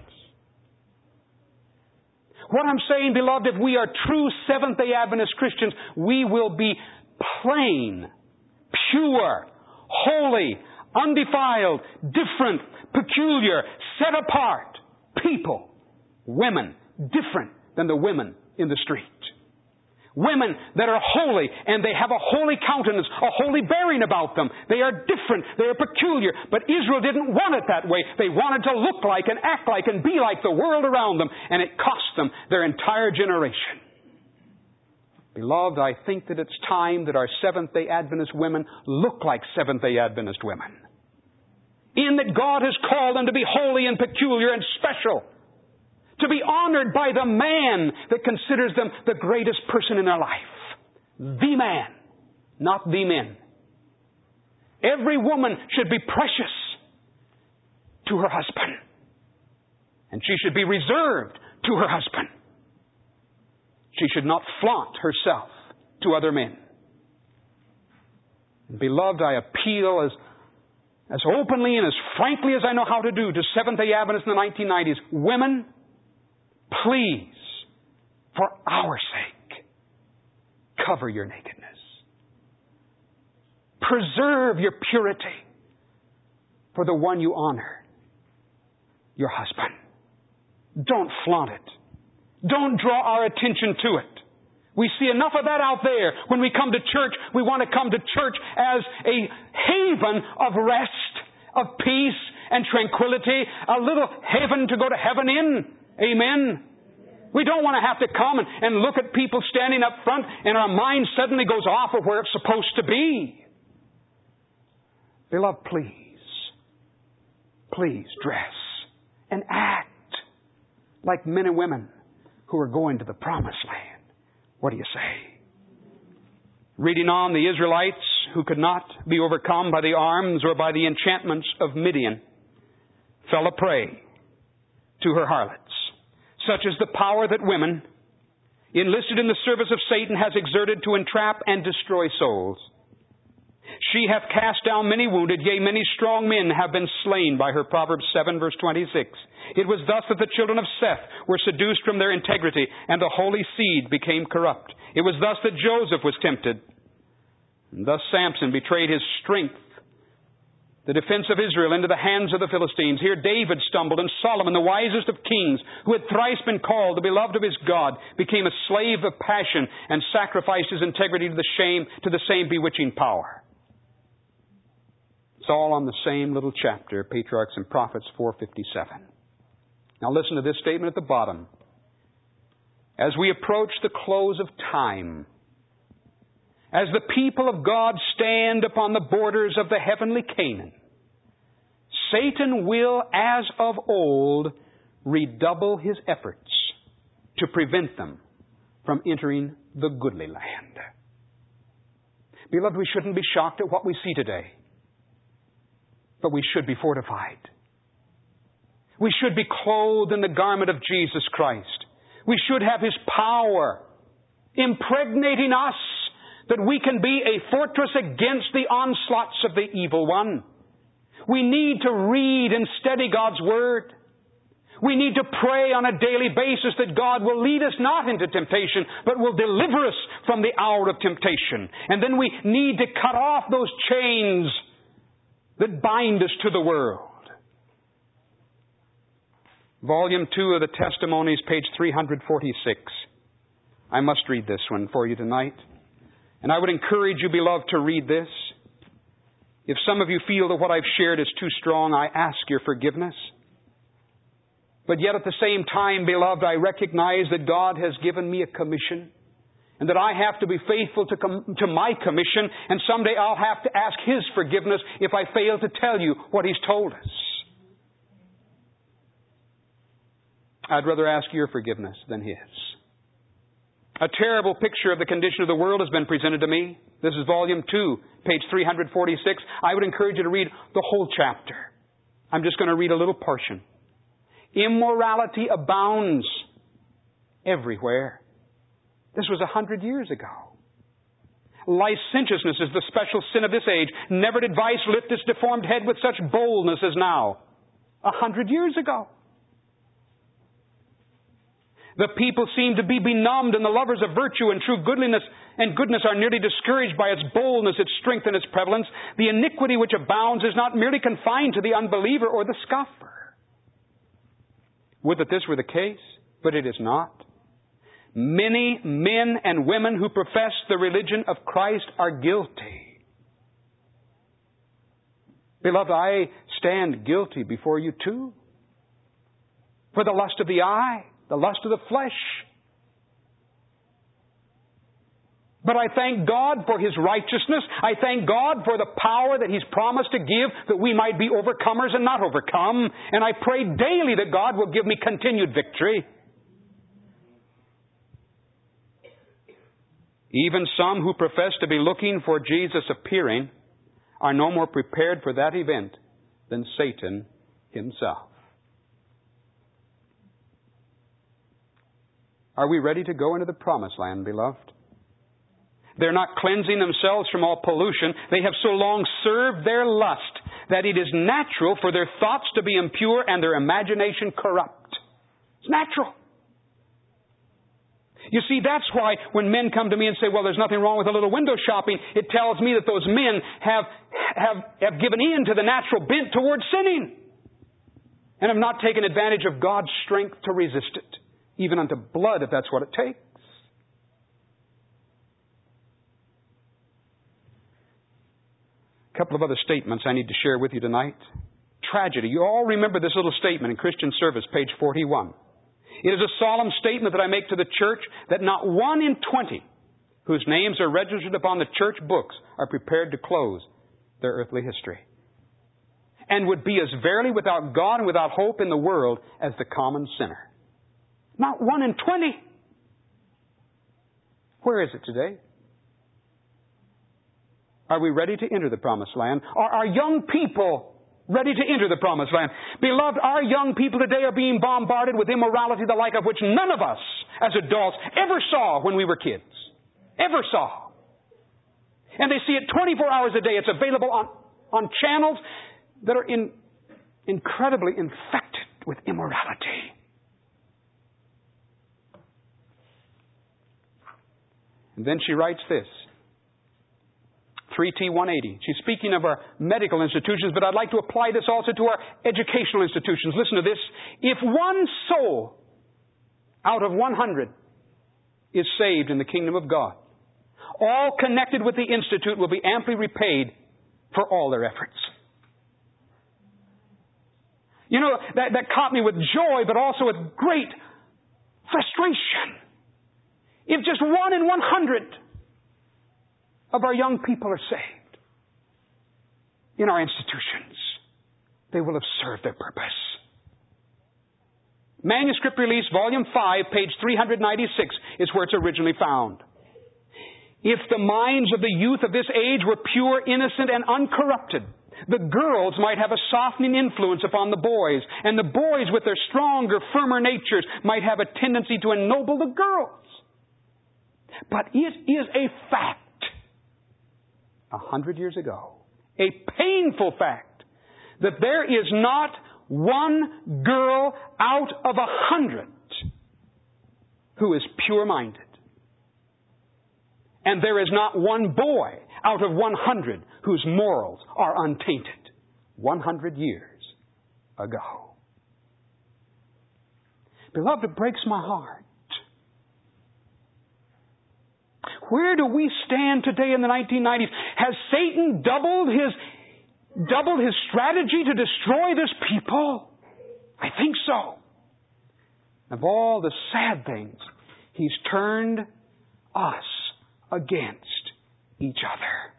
What I'm saying, beloved, if we are true Seventh-day Adventist Christians, we will be plain, pure, holy, undefiled, different, peculiar, set apart people. Women different than the women in the street. Women that are holy and they have a holy countenance, a holy bearing about them. They are different. They are peculiar. But Israel didn't want it that way. They wanted to look like and act like and be like the world around them. And it cost them their entire generation. Beloved, I think that it's time that our Seventh-day Adventist women look like Seventh-day Adventist women. In that God has called them to be holy and peculiar and special. To be honored by the man that considers them the greatest person in their life. The man, not the men. Every woman should be precious to her husband. And she should be reserved to her husband. She should not flaunt herself to other men. And beloved, I appeal as, as openly and as frankly as I know how to do to Seventh-day Adventists in the nineteen nineties. Women, please, for our sake, cover your nakedness. Preserve your purity for the one you honor, your husband. Don't flaunt it. Don't draw our attention to it. We see enough of that out there. When we come to church, we want to come to church as a haven of rest, of peace and tranquility, a little heaven to go to heaven in. Amen. We don't want to have to come and, and look at people standing up front and our mind suddenly goes off of where it's supposed to be. Beloved, please, please dress and act like men and women who are going to the promised land. What do you say? Reading on, the Israelites, who could not be overcome by the arms or by the enchantments of Midian, fell a prey to her harlots. Such is the power that women, enlisted in the service of Satan, has exerted to entrap and destroy souls. She hath cast down many wounded, yea, many strong men have been slain by her. Proverbs seven, verse twenty-six. It was thus that the children of Seth were seduced from their integrity, and the holy seed became corrupt. It was thus that Joseph was tempted. And thus Samson betrayed his strength, the defense of Israel, into the hands of the Philistines. Here David stumbled, and Solomon, the wisest of kings, who had thrice been called the beloved of his God, became a slave of passion and sacrificed his integrity to the shame to the same bewitching power. It's all on the same little chapter, Patriarchs and Prophets four fifty-seven. Now listen to this statement at the bottom. As we approach the close of time, as the people of God stand upon the borders of the heavenly Canaan, Satan will, as of old, redouble his efforts to prevent them from entering the goodly land. Beloved, we shouldn't be shocked at what we see today, but we should be fortified. We should be clothed in the garment of Jesus Christ. We should have His power impregnating us that we can be a fortress against the onslaughts of the evil one. We need to read and study God's Word. We need to pray on a daily basis that God will lead us not into temptation, but will deliver us from the hour of temptation. And then we need to cut off those chains that bind us to the world. Volume two of the Testimonies, page three forty-six. I must read this one for you tonight. And I would encourage you, beloved, to read this. If some of you feel that what I've shared is too strong, I ask your forgiveness. But yet at the same time, beloved, I recognize that God has given me a commission, and that I have to be faithful to, com- to my commission, and someday I'll have to ask His forgiveness if I fail to tell you what He's told us. I'd rather ask your forgiveness than His. A terrible picture of the condition of the world has been presented to me. This is volume two, page three forty-six. I would encourage you to read the whole chapter. I'm just going to read a little portion. Immorality abounds everywhere. This was a hundred years ago. Licentiousness is the special sin of this age. Never did vice lift its deformed head with such boldness as now. A hundred years ago. The people seem to be benumbed, and the lovers of virtue and true goodliness and goodness are nearly discouraged by its boldness, its strength, and its prevalence. The iniquity which abounds is not merely confined to the unbeliever or the scoffer. Would that this were the case, but it is not. Many men and women who profess the religion of Christ are guilty. Beloved, I stand guilty before you too. For the lust of the eye, the lust of the flesh. But I thank God for His righteousness. I thank God for the power that He's promised to give, that we might be overcomers and not overcome. And I pray daily that God will give me continued victory. Even some who profess to be looking for Jesus' appearing are no more prepared for that event than Satan himself. Are we ready to go into the promised land, beloved? They're not cleansing themselves from all pollution. They have so long served their lust that it is natural for their thoughts to be impure and their imagination corrupt. It's natural. You see, that's why when men come to me and say, well, there's nothing wrong with a little window shopping, it tells me that those men have, have, have given in to the natural bent towards sinning and have not taken advantage of God's strength to resist it, even unto blood if that's what it takes. A couple of other statements I need to share with you tonight. Tragedy. You all remember this little statement in Christian Service, page forty-one. It is a solemn statement that I make to the church that not one in twenty whose names are registered upon the church books are prepared to close their earthly history, and would be as verily without God and without hope in the world as the common sinner. Not one in twenty. Where is it today? Are we ready to enter the promised land? Are our young people ready to enter the promised land? Beloved, our young people today are being bombarded with immorality the like of which none of us as adults ever saw when we were kids. Ever saw. And they see it twenty-four hours a day. It's available on, on channels that are in, incredibly infected with immorality. And then she writes this. three T one eighty. She's speaking of our medical institutions, but I'd like to apply this also to our educational institutions. Listen to this. If one soul out of one hundred is saved in the kingdom of God, all connected with the Institute will be amply repaid for all their efforts. You know, that, that caught me with joy, but also with great frustration. If just one in one hundred of our young people are saved in our institutions, they will have served their purpose. Manuscript Release, Volume five, page three ninety-six is where it's originally found. If the minds of the youth of this age were pure, innocent, and uncorrupted, the girls might have a softening influence upon the boys, and the boys with their stronger, firmer natures might have a tendency to ennoble the girls. But it is a fact, a hundred years ago, a painful fact, that there is not one girl out of a hundred who is pure-minded. And there is not one boy out of one hundred whose morals are untainted. One hundred years ago. Beloved, it breaks my heart. Where do we stand today in the nineteen nineties? Has Satan doubled his, doubled his strategy to destroy this people? I think so. Of all the sad things, he's turned us against each other.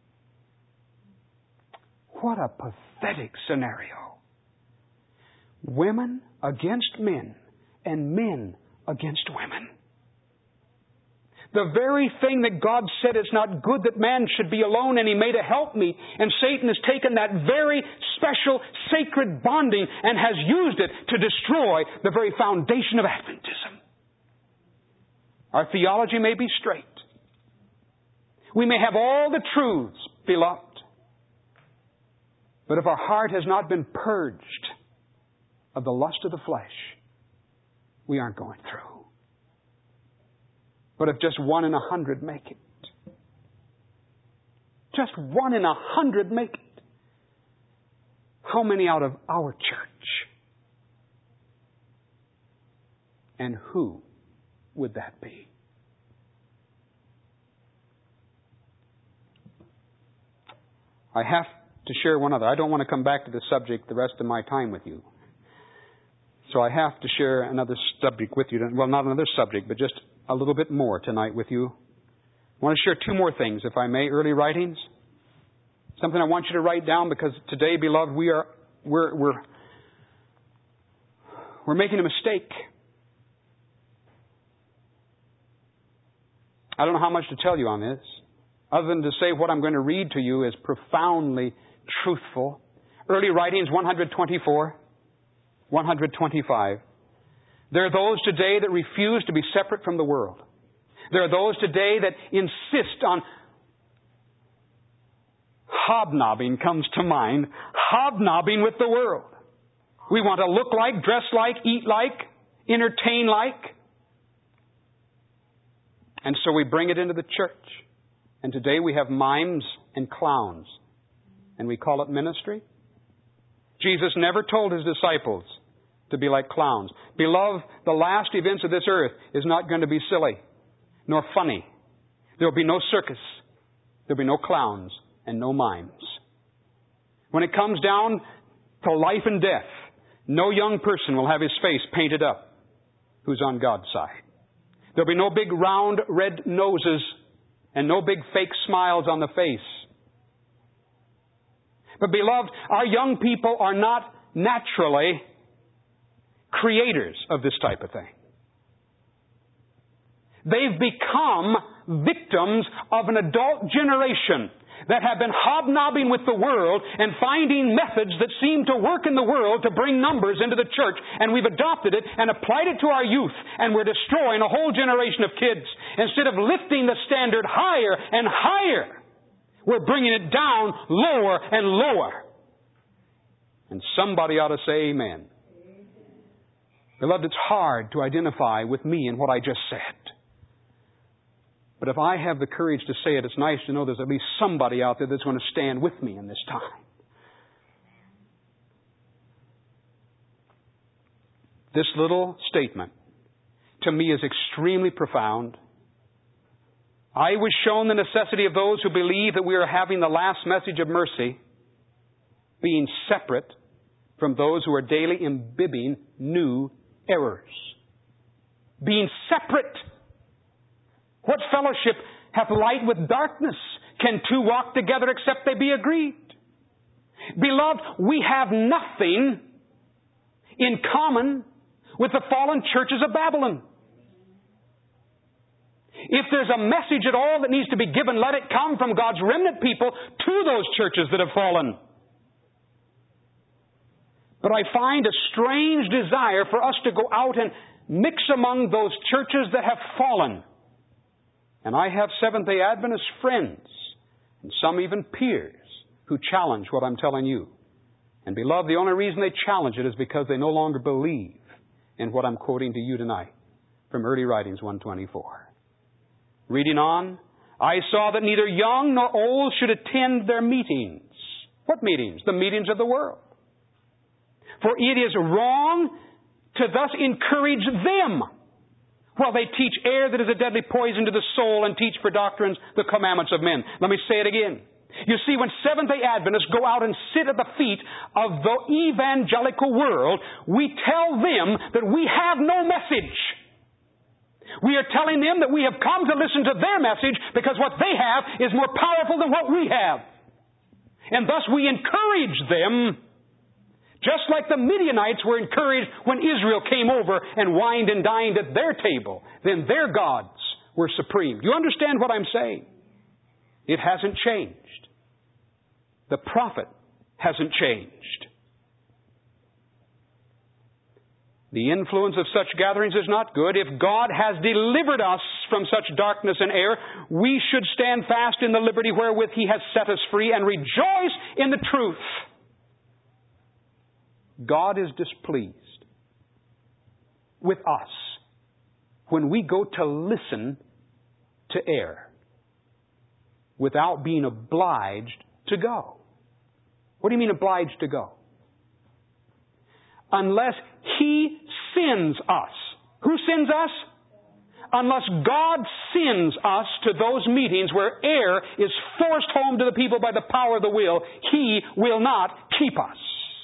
What a pathetic scenario. Women against men, and men against women. The very thing that God said is not good that man should be alone, and He made a helpmeet. And Satan has taken that very special, sacred bonding and has used it to destroy the very foundation of Adventism. Our theology may be straight. We may have all the truths, beloved. But if our heart has not been purged of the lust of the flesh, we aren't going through. But if just one in a hundred make it, just one in a hundred make it, how many out of our church? And who would that be? I have to share one other. I don't want to come back to this subject the rest of my time with you. So I have to share another subject with you. Well, not another subject, but just a little bit more tonight with you. I want to share two more things, if I may. Early writings. Something I want you to write down, because today, beloved, we are we're we're we're making a mistake. I don't know how much to tell you on this, other than to say what I'm going to read to you is profoundly truthful. Early writings, one twenty-four, one twenty-five. There are those today that refuse to be separate from the world. There are those today that insist on hobnobbing, comes to mind, hobnobbing with the world. We want to look like, dress like, eat like, entertain like. And so we bring it into the church. And today we have mimes and clowns. And we call it ministry. Jesus never told His disciples to be like clowns. Beloved, the last events of this earth is not going to be silly, nor funny. There will be no circus. There will be no clowns and no mimes. When it comes down to life and death, no young person will have his face painted up who's on God's side. There'll be no big round red noses and no big fake smiles on the face. But beloved, our young people are not naturally creators of this type of thing. They've become victims of an adult generation that have been hobnobbing with the world and finding methods that seem to work in the world to bring numbers into the church. And we've adopted it and applied it to our youth, and we're destroying a whole generation of kids. Instead of lifting the standard higher and higher, we're bringing it down lower and lower. And somebody ought to say amen. Beloved, it's hard to identify with me in what I just said. But if I have the courage to say it, it's nice to know there's at least somebody out there that's going to stand with me in this time. This little statement, to me, is extremely profound. I was shown the necessity of those who believe that we are having the last message of mercy being separate from those who are daily imbibing new errors. Being separate. What fellowship hath light with darkness? Can two walk together except they be agreed? Beloved, we have nothing in common with the fallen churches of Babylon. If there's a message at all that needs to be given, let it come from God's remnant people to those churches that have fallen. But I find a strange desire for us to go out and mix among those churches that have fallen. And I have Seventh-day Adventist friends, and some even peers, who challenge what I'm telling you. And beloved, the only reason they challenge it is because they no longer believe in what I'm quoting to you tonight from Early Writings one twenty-four. Reading on, I saw that neither young nor old should attend their meetings. What meetings? The meetings of the world. For it is wrong to thus encourage them, while they teach error that is a deadly poison to the soul and teach for doctrines the commandments of men. Let me say it again. You see, when Seventh-day Adventists go out and sit at the feet of the evangelical world, we tell them that we have no message. We are telling them that we have come to listen to their message because what they have is more powerful than what we have. And thus we encourage them, just like the Midianites were encouraged when Israel came over and wined and dined at their table. Then their gods were supreme. Do you understand what I'm saying? It hasn't changed. The prophet hasn't changed. The influence of such gatherings is not good. If God has delivered us from such darkness and error, we should stand fast in the liberty wherewith He has set us free and rejoice in the truth. God is displeased with us when we go to listen to error without being obliged to go. What do you mean obliged to go? Unless He sends us. Who sends us? Unless God sends us to those meetings where error is forced home to the people by the power of the will, He will not keep us.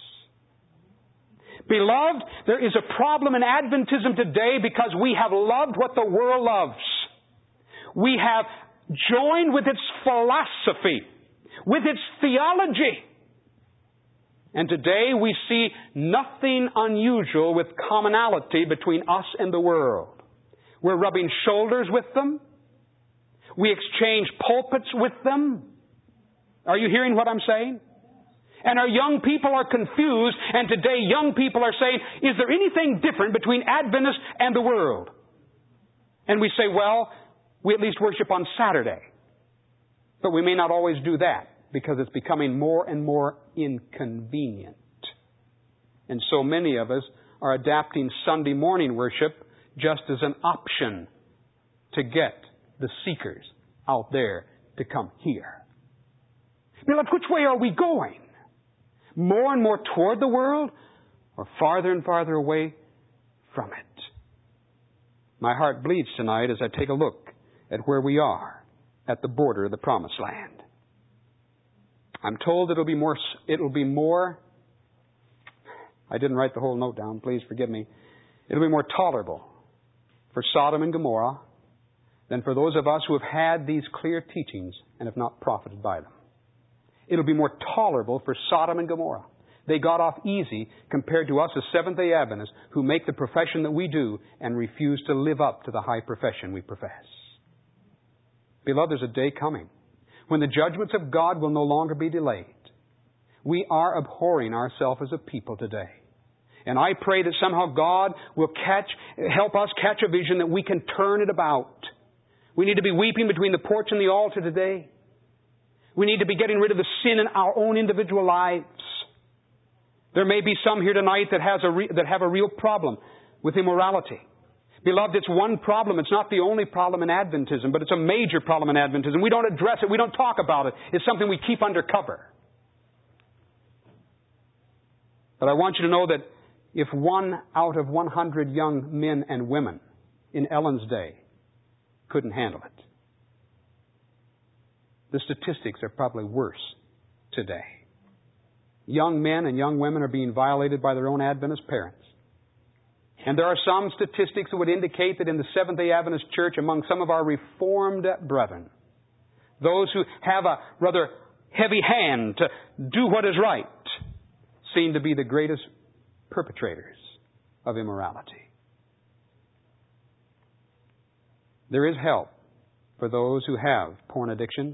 Beloved, there is a problem in Adventism today because we have loved what the world loves. We have joined with its philosophy, with its theology. And today we see nothing unusual with commonality between us and the world. We're rubbing shoulders with them. We exchange pulpits with them. Are you hearing what I'm saying? And our young people are confused, and today young people are saying, is there anything different between Adventists and the world? And we say, well, we at least worship on Saturday. But we may not always do that because it's becoming more and more inconvenient. And so many of us are adapting Sunday morning worship just as an option to get the seekers out there to come here. Beloved, which way are we going? More and more toward the world, or farther and farther away from it? My heart bleeds tonight as I take a look at where we are at the border of the Promised Land. I'm told it'll be more, it'll be more, I didn't write the whole note down, please forgive me. It'll be more tolerable for Sodom and Gomorrah than for those of us who have had these clear teachings and have not profited by them. It'll be more tolerable for Sodom and Gomorrah. They got off easy compared to us as Seventh-day Adventists who make the profession that we do and refuse to live up to the high profession we profess. Beloved, there's a day coming when the judgments of God will no longer be delayed. We are abhorring ourselves as a people today. And I pray that somehow God will catch, help us catch a vision that we can turn it about. We need to be weeping between the porch and the altar today. We need to be getting rid of the sin in our own individual lives. There may be some here tonight that has a re- that have a real problem with immorality. Beloved, it's one problem. It's not the only problem in Adventism, but it's a major problem in Adventism. We don't address it. We don't talk about it. It's something we keep under cover. But I want you to know that if one out of one hundred young men and women in Ellen's day couldn't handle it, the statistics are probably worse today. Young men and young women are being violated by their own Adventist parents. And there are some statistics that would indicate that in the Seventh-day Adventist Church, among some of our Reformed brethren, those who have a rather heavy hand to do what is right, seem to be the greatest perpetrators of immorality. There is help for those who have porn addictions,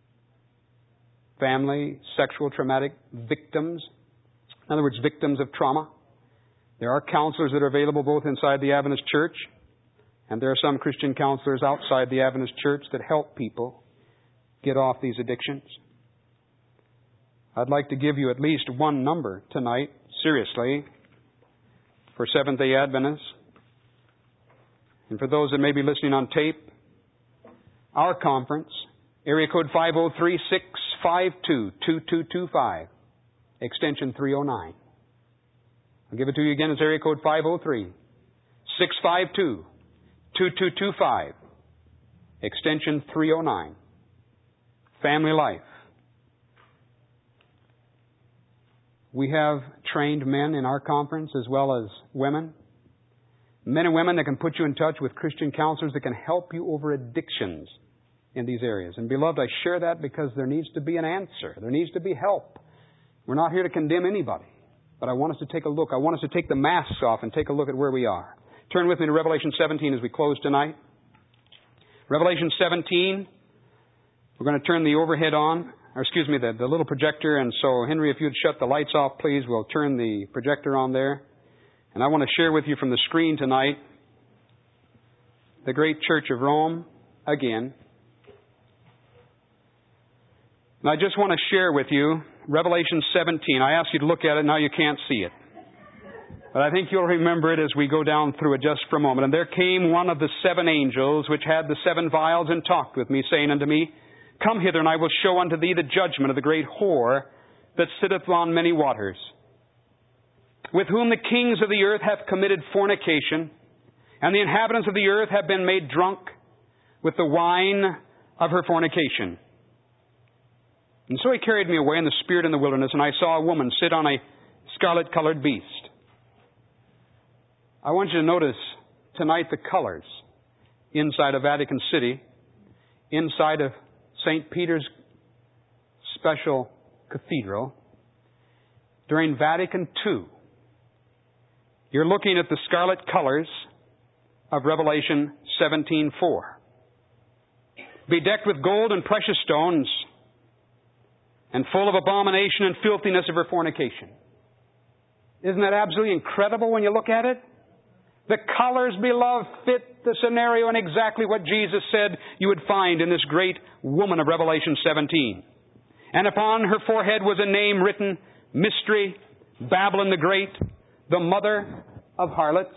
family, sexual traumatic victims. In other words, victims of trauma. There are counselors that are available both inside the Adventist Church, and there are some Christian counselors outside the Adventist Church that help people get off these addictions. I'd like to give you at least one number tonight, seriously, for Seventh-day Adventists. And for those that may be listening on tape, our conference, area code five oh three, six five two, two two two five, extension three oh nine. I'll give it to you again. It's area code five oh three, six five two, two two two five, extension three oh nine. Family Life. We have trained men in our conference as well as women. Men and women that can put you in touch with Christian counselors that can help you over addictions in these areas. And beloved, I share that because there needs to be an answer. There needs to be help. We're not here to condemn anybody. But I want us to take a look. I want us to take the masks off and take a look at where we are. Turn with me to Revelation seventeen as we close tonight. Revelation seventeen. We're going to turn the overhead on. Or excuse me, the, the little projector. And so, Henry, if you'd shut the lights off, please, we'll turn the projector on there. And I want to share with you from the screen tonight the great Church of Rome again. And I just want to share with you Revelation seventeen. I asked you to look at it. Now you can't see it. But I think you'll remember it as we go down through it just for a moment. And there came one of the seven angels which had the seven vials and talked with me, saying unto me, Come hither, and I will show unto thee the judgment of the great whore that sitteth on many waters, with whom the kings of the earth have committed fornication, and the inhabitants of the earth have been made drunk with the wine of her fornication. And so he carried me away in the spirit in the wilderness, and I saw a woman sit on a scarlet-colored beast. I want you to notice tonight the colors inside of Vatican City, inside of Saint Peter's special cathedral, during Vatican Two. You're looking at the scarlet colors of Revelation seventeen four. Bedecked with gold and precious stones, and full of abomination and filthiness of her fornication. Isn't that absolutely incredible when you look at it? The colors, beloved, fit the scenario and exactly what Jesus said you would find in this great woman of Revelation seventeen. And upon her forehead was a name written, Mystery, Babylon the Great, the mother of harlots.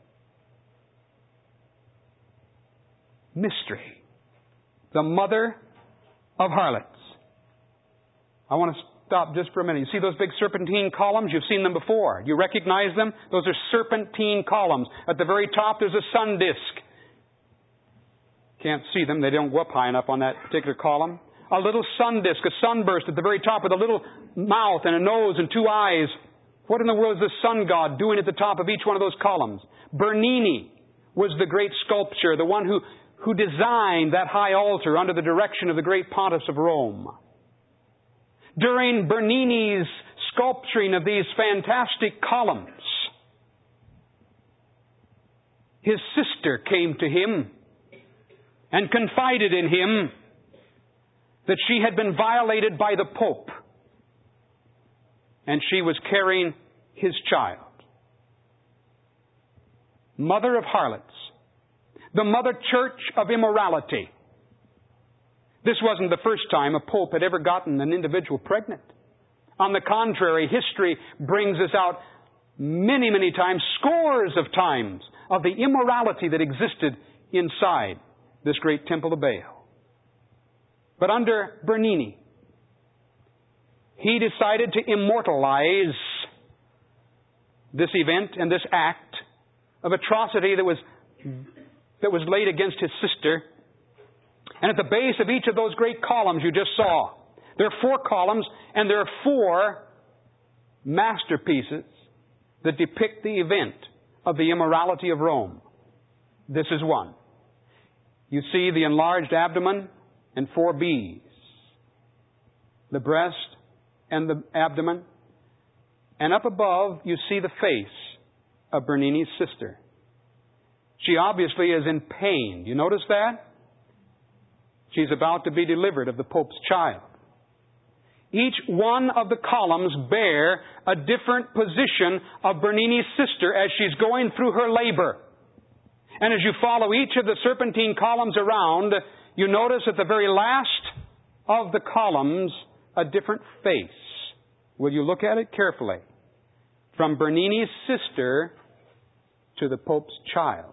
Mystery, the mother of harlots. I want to stop just for a minute. You see those big serpentine columns? You've seen them before. You recognize them? Those are serpentine columns. At the very top, there's a sun disk. Can't see them. They don't go up high enough on that particular column. a little sun disk, a sunburst at the very top with a little mouth and a nose and two eyes. What in the world is the sun god doing at the top of each one of those columns? Bernini was the great sculptor, the one who, who designed that high altar under the direction of the great Pontiffs of Rome. During Bernini's sculpturing of these fantastic columns, his sister came to him and confided in him that she had been violated by the Pope and she was carrying his child. Mother of harlots. The mother church of immorality. This wasn't the first time a pope had ever gotten an individual pregnant. On the contrary, history brings us out many, many times, scores of times, of the immorality that existed inside this great temple of Baal. But under Bernini, he decided to immortalize this event and this act of atrocity that was, that was laid against his sister. And at the base of each of those great columns you just saw, there are four columns and there are four masterpieces that depict the event of the immorality of Rome. This is one. You see the enlarged abdomen and four B's. The breast and the abdomen. And up above you see the face of Bernini's sister. She obviously is in pain. You notice that? She's about to be delivered of the Pope's child. Each one of the columns bear a different position of Bernini's sister as she's going through her labor. And as you follow each of the serpentine columns around, you notice at the very last of the columns a different face. Will you look at it carefully? From Bernini's sister to the Pope's child.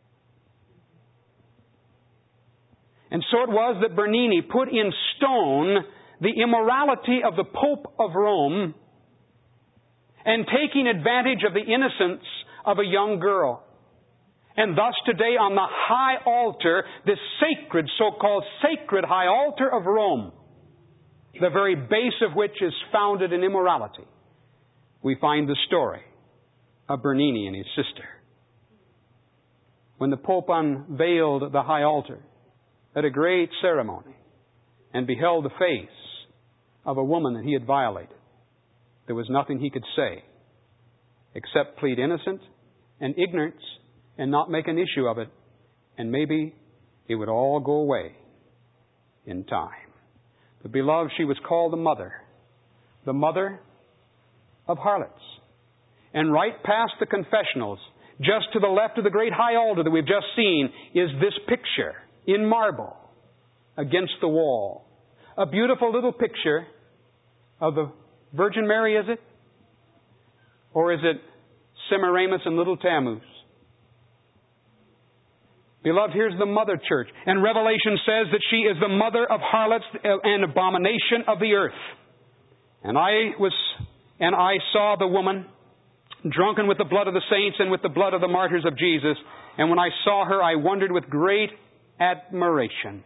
And so it was that Bernini put in stone the immorality of the Pope of Rome and taking advantage of the innocence of a young girl. And thus today on the high altar, this sacred, so-called sacred high altar of Rome, the very base of which is founded in immorality, we find the story of Bernini and his sister. When the Pope unveiled the high altar at a great ceremony and beheld the face of a woman that he had violated, there was nothing he could say except plead innocent and ignorance and not make an issue of it, and maybe it would all go away in time. But beloved, she was called the mother, the mother of harlots. And right past the confessionals, just to the left of the great high altar that we've just seen, is this picture in marble against the wall. A beautiful little picture of the Virgin Mary, is it? Or is it Semiramis and little Tammuz? Beloved, here's the mother church. And Revelation says that she is the mother of harlots and abomination of the earth. And I was, and I saw the woman drunken with the blood of the saints and with the blood of the martyrs of Jesus. And when I saw her, I wondered with great admiration.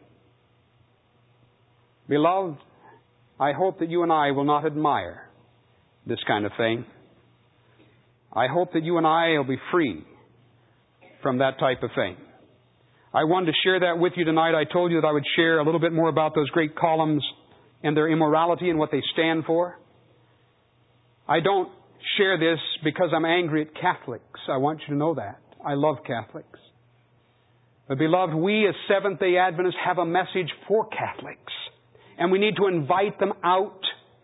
Beloved, I hope that you and I will not admire this kind of thing. I hope that you and I will be free from that type of thing. I wanted to share that with you tonight. I told you that I would share a little bit more about those great columns and their immorality and what they stand for. I don't share this because I'm angry at Catholics. I want you to know that. I love Catholics. But beloved, we as Seventh-day Adventists have a message for Catholics. And we need to invite them out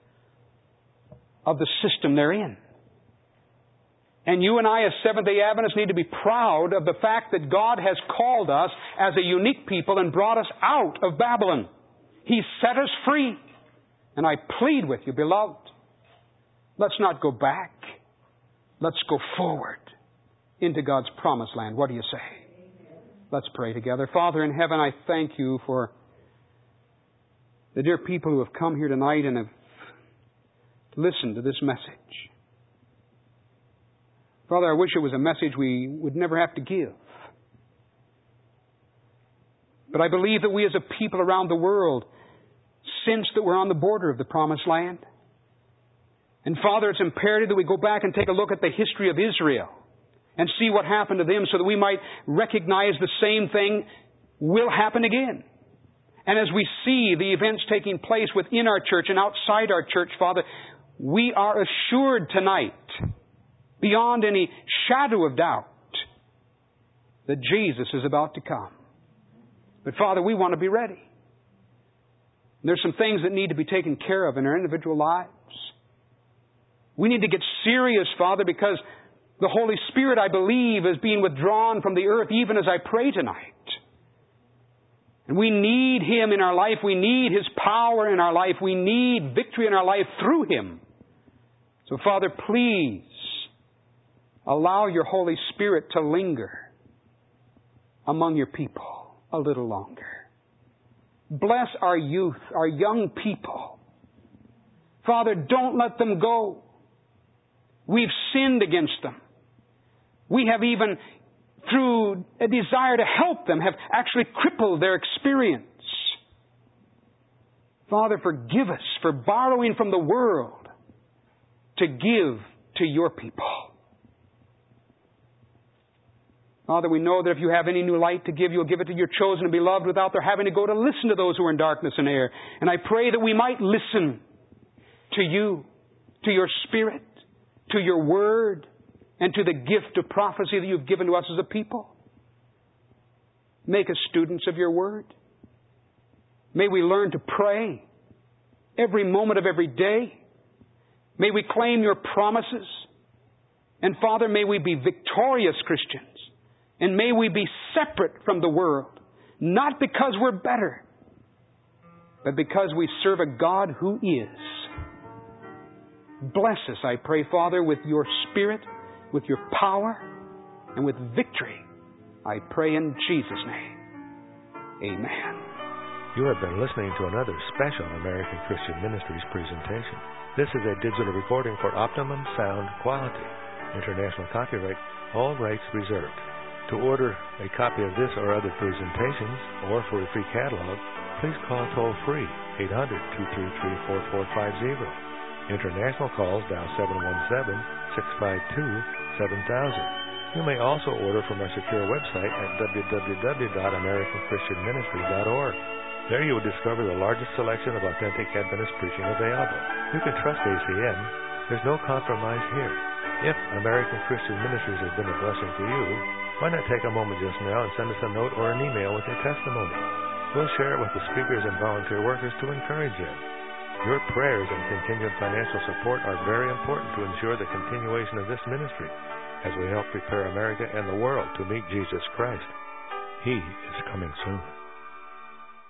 of the system they're in. And you and I as Seventh-day Adventists need to be proud of the fact that God has called us as a unique people and brought us out of Babylon. He set us free. And I plead with you, beloved, let's not go back. Let's go forward into God's promised land. What do you say? Let's pray together. Father in heaven, I thank you for the dear people who have come here tonight and have listened to this message. Father, I wish it was a message we would never have to give. But I believe that we as a people around the world sense that we're on the border of the Promised Land. And Father, it's imperative that we go back and take a look at the history of Israel and see what happened to them so that we might recognize the same thing will happen again. And as we see the events taking place within our church and outside our church, Father, we are assured tonight, beyond any shadow of doubt, that Jesus is about to come. But Father, we want to be ready. There's some things that need to be taken care of in our individual lives. We need to get serious, Father, because the Holy Spirit, I believe, is being withdrawn from the earth even as I pray tonight. And we need Him in our life. We need His power in our life. We need victory in our life through Him. So, Father, please allow your Holy Spirit to linger among your people a little longer. Bless our youth, our young people. Father, don't let them go. We've sinned against them. We have even, through a desire to help them, have actually crippled their experience. Father, forgive us for borrowing from the world to give to your people. Father, we know that if you have any new light to give, you'll give it to your chosen and beloved without their having to go to listen to those who are in darkness and error. And I pray that we might listen to you, to your Spirit, to your Word, and to the gift of prophecy that you've given to us as a people. Make us students of your Word. May we learn to pray every moment of every day. May we claim your promises. And Father, may we be victorious Christians. And may we be separate from the world, not because we're better, but because we serve a God who is. Bless us, I pray, Father, with your Spirit, with your power, and with victory. I pray in Jesus' name. Amen. You have been listening to another special American Christian Ministries presentation. This is a digital recording for optimum sound quality. International copyright, all rights reserved. To order a copy of this or other presentations, or for a free catalog, please call toll-free eight hundred, two three three, four four five zero. International calls dial seven one seven, six five two, seven thousand. You may also order from our secure website at w w w dot american christian ministry dot org. There you will discover the largest selection of authentic Adventist preaching available. You can trust A C M. There's no compromise here. If American Christian Ministries has been a blessing to you, why not take a moment just now and send us a note or an email with your testimony? We'll share it with the speakers and volunteer workers to encourage you. Your prayers and continued financial support are very important to ensure the continuation of this ministry as we help prepare America and the world to meet Jesus Christ. He is coming soon.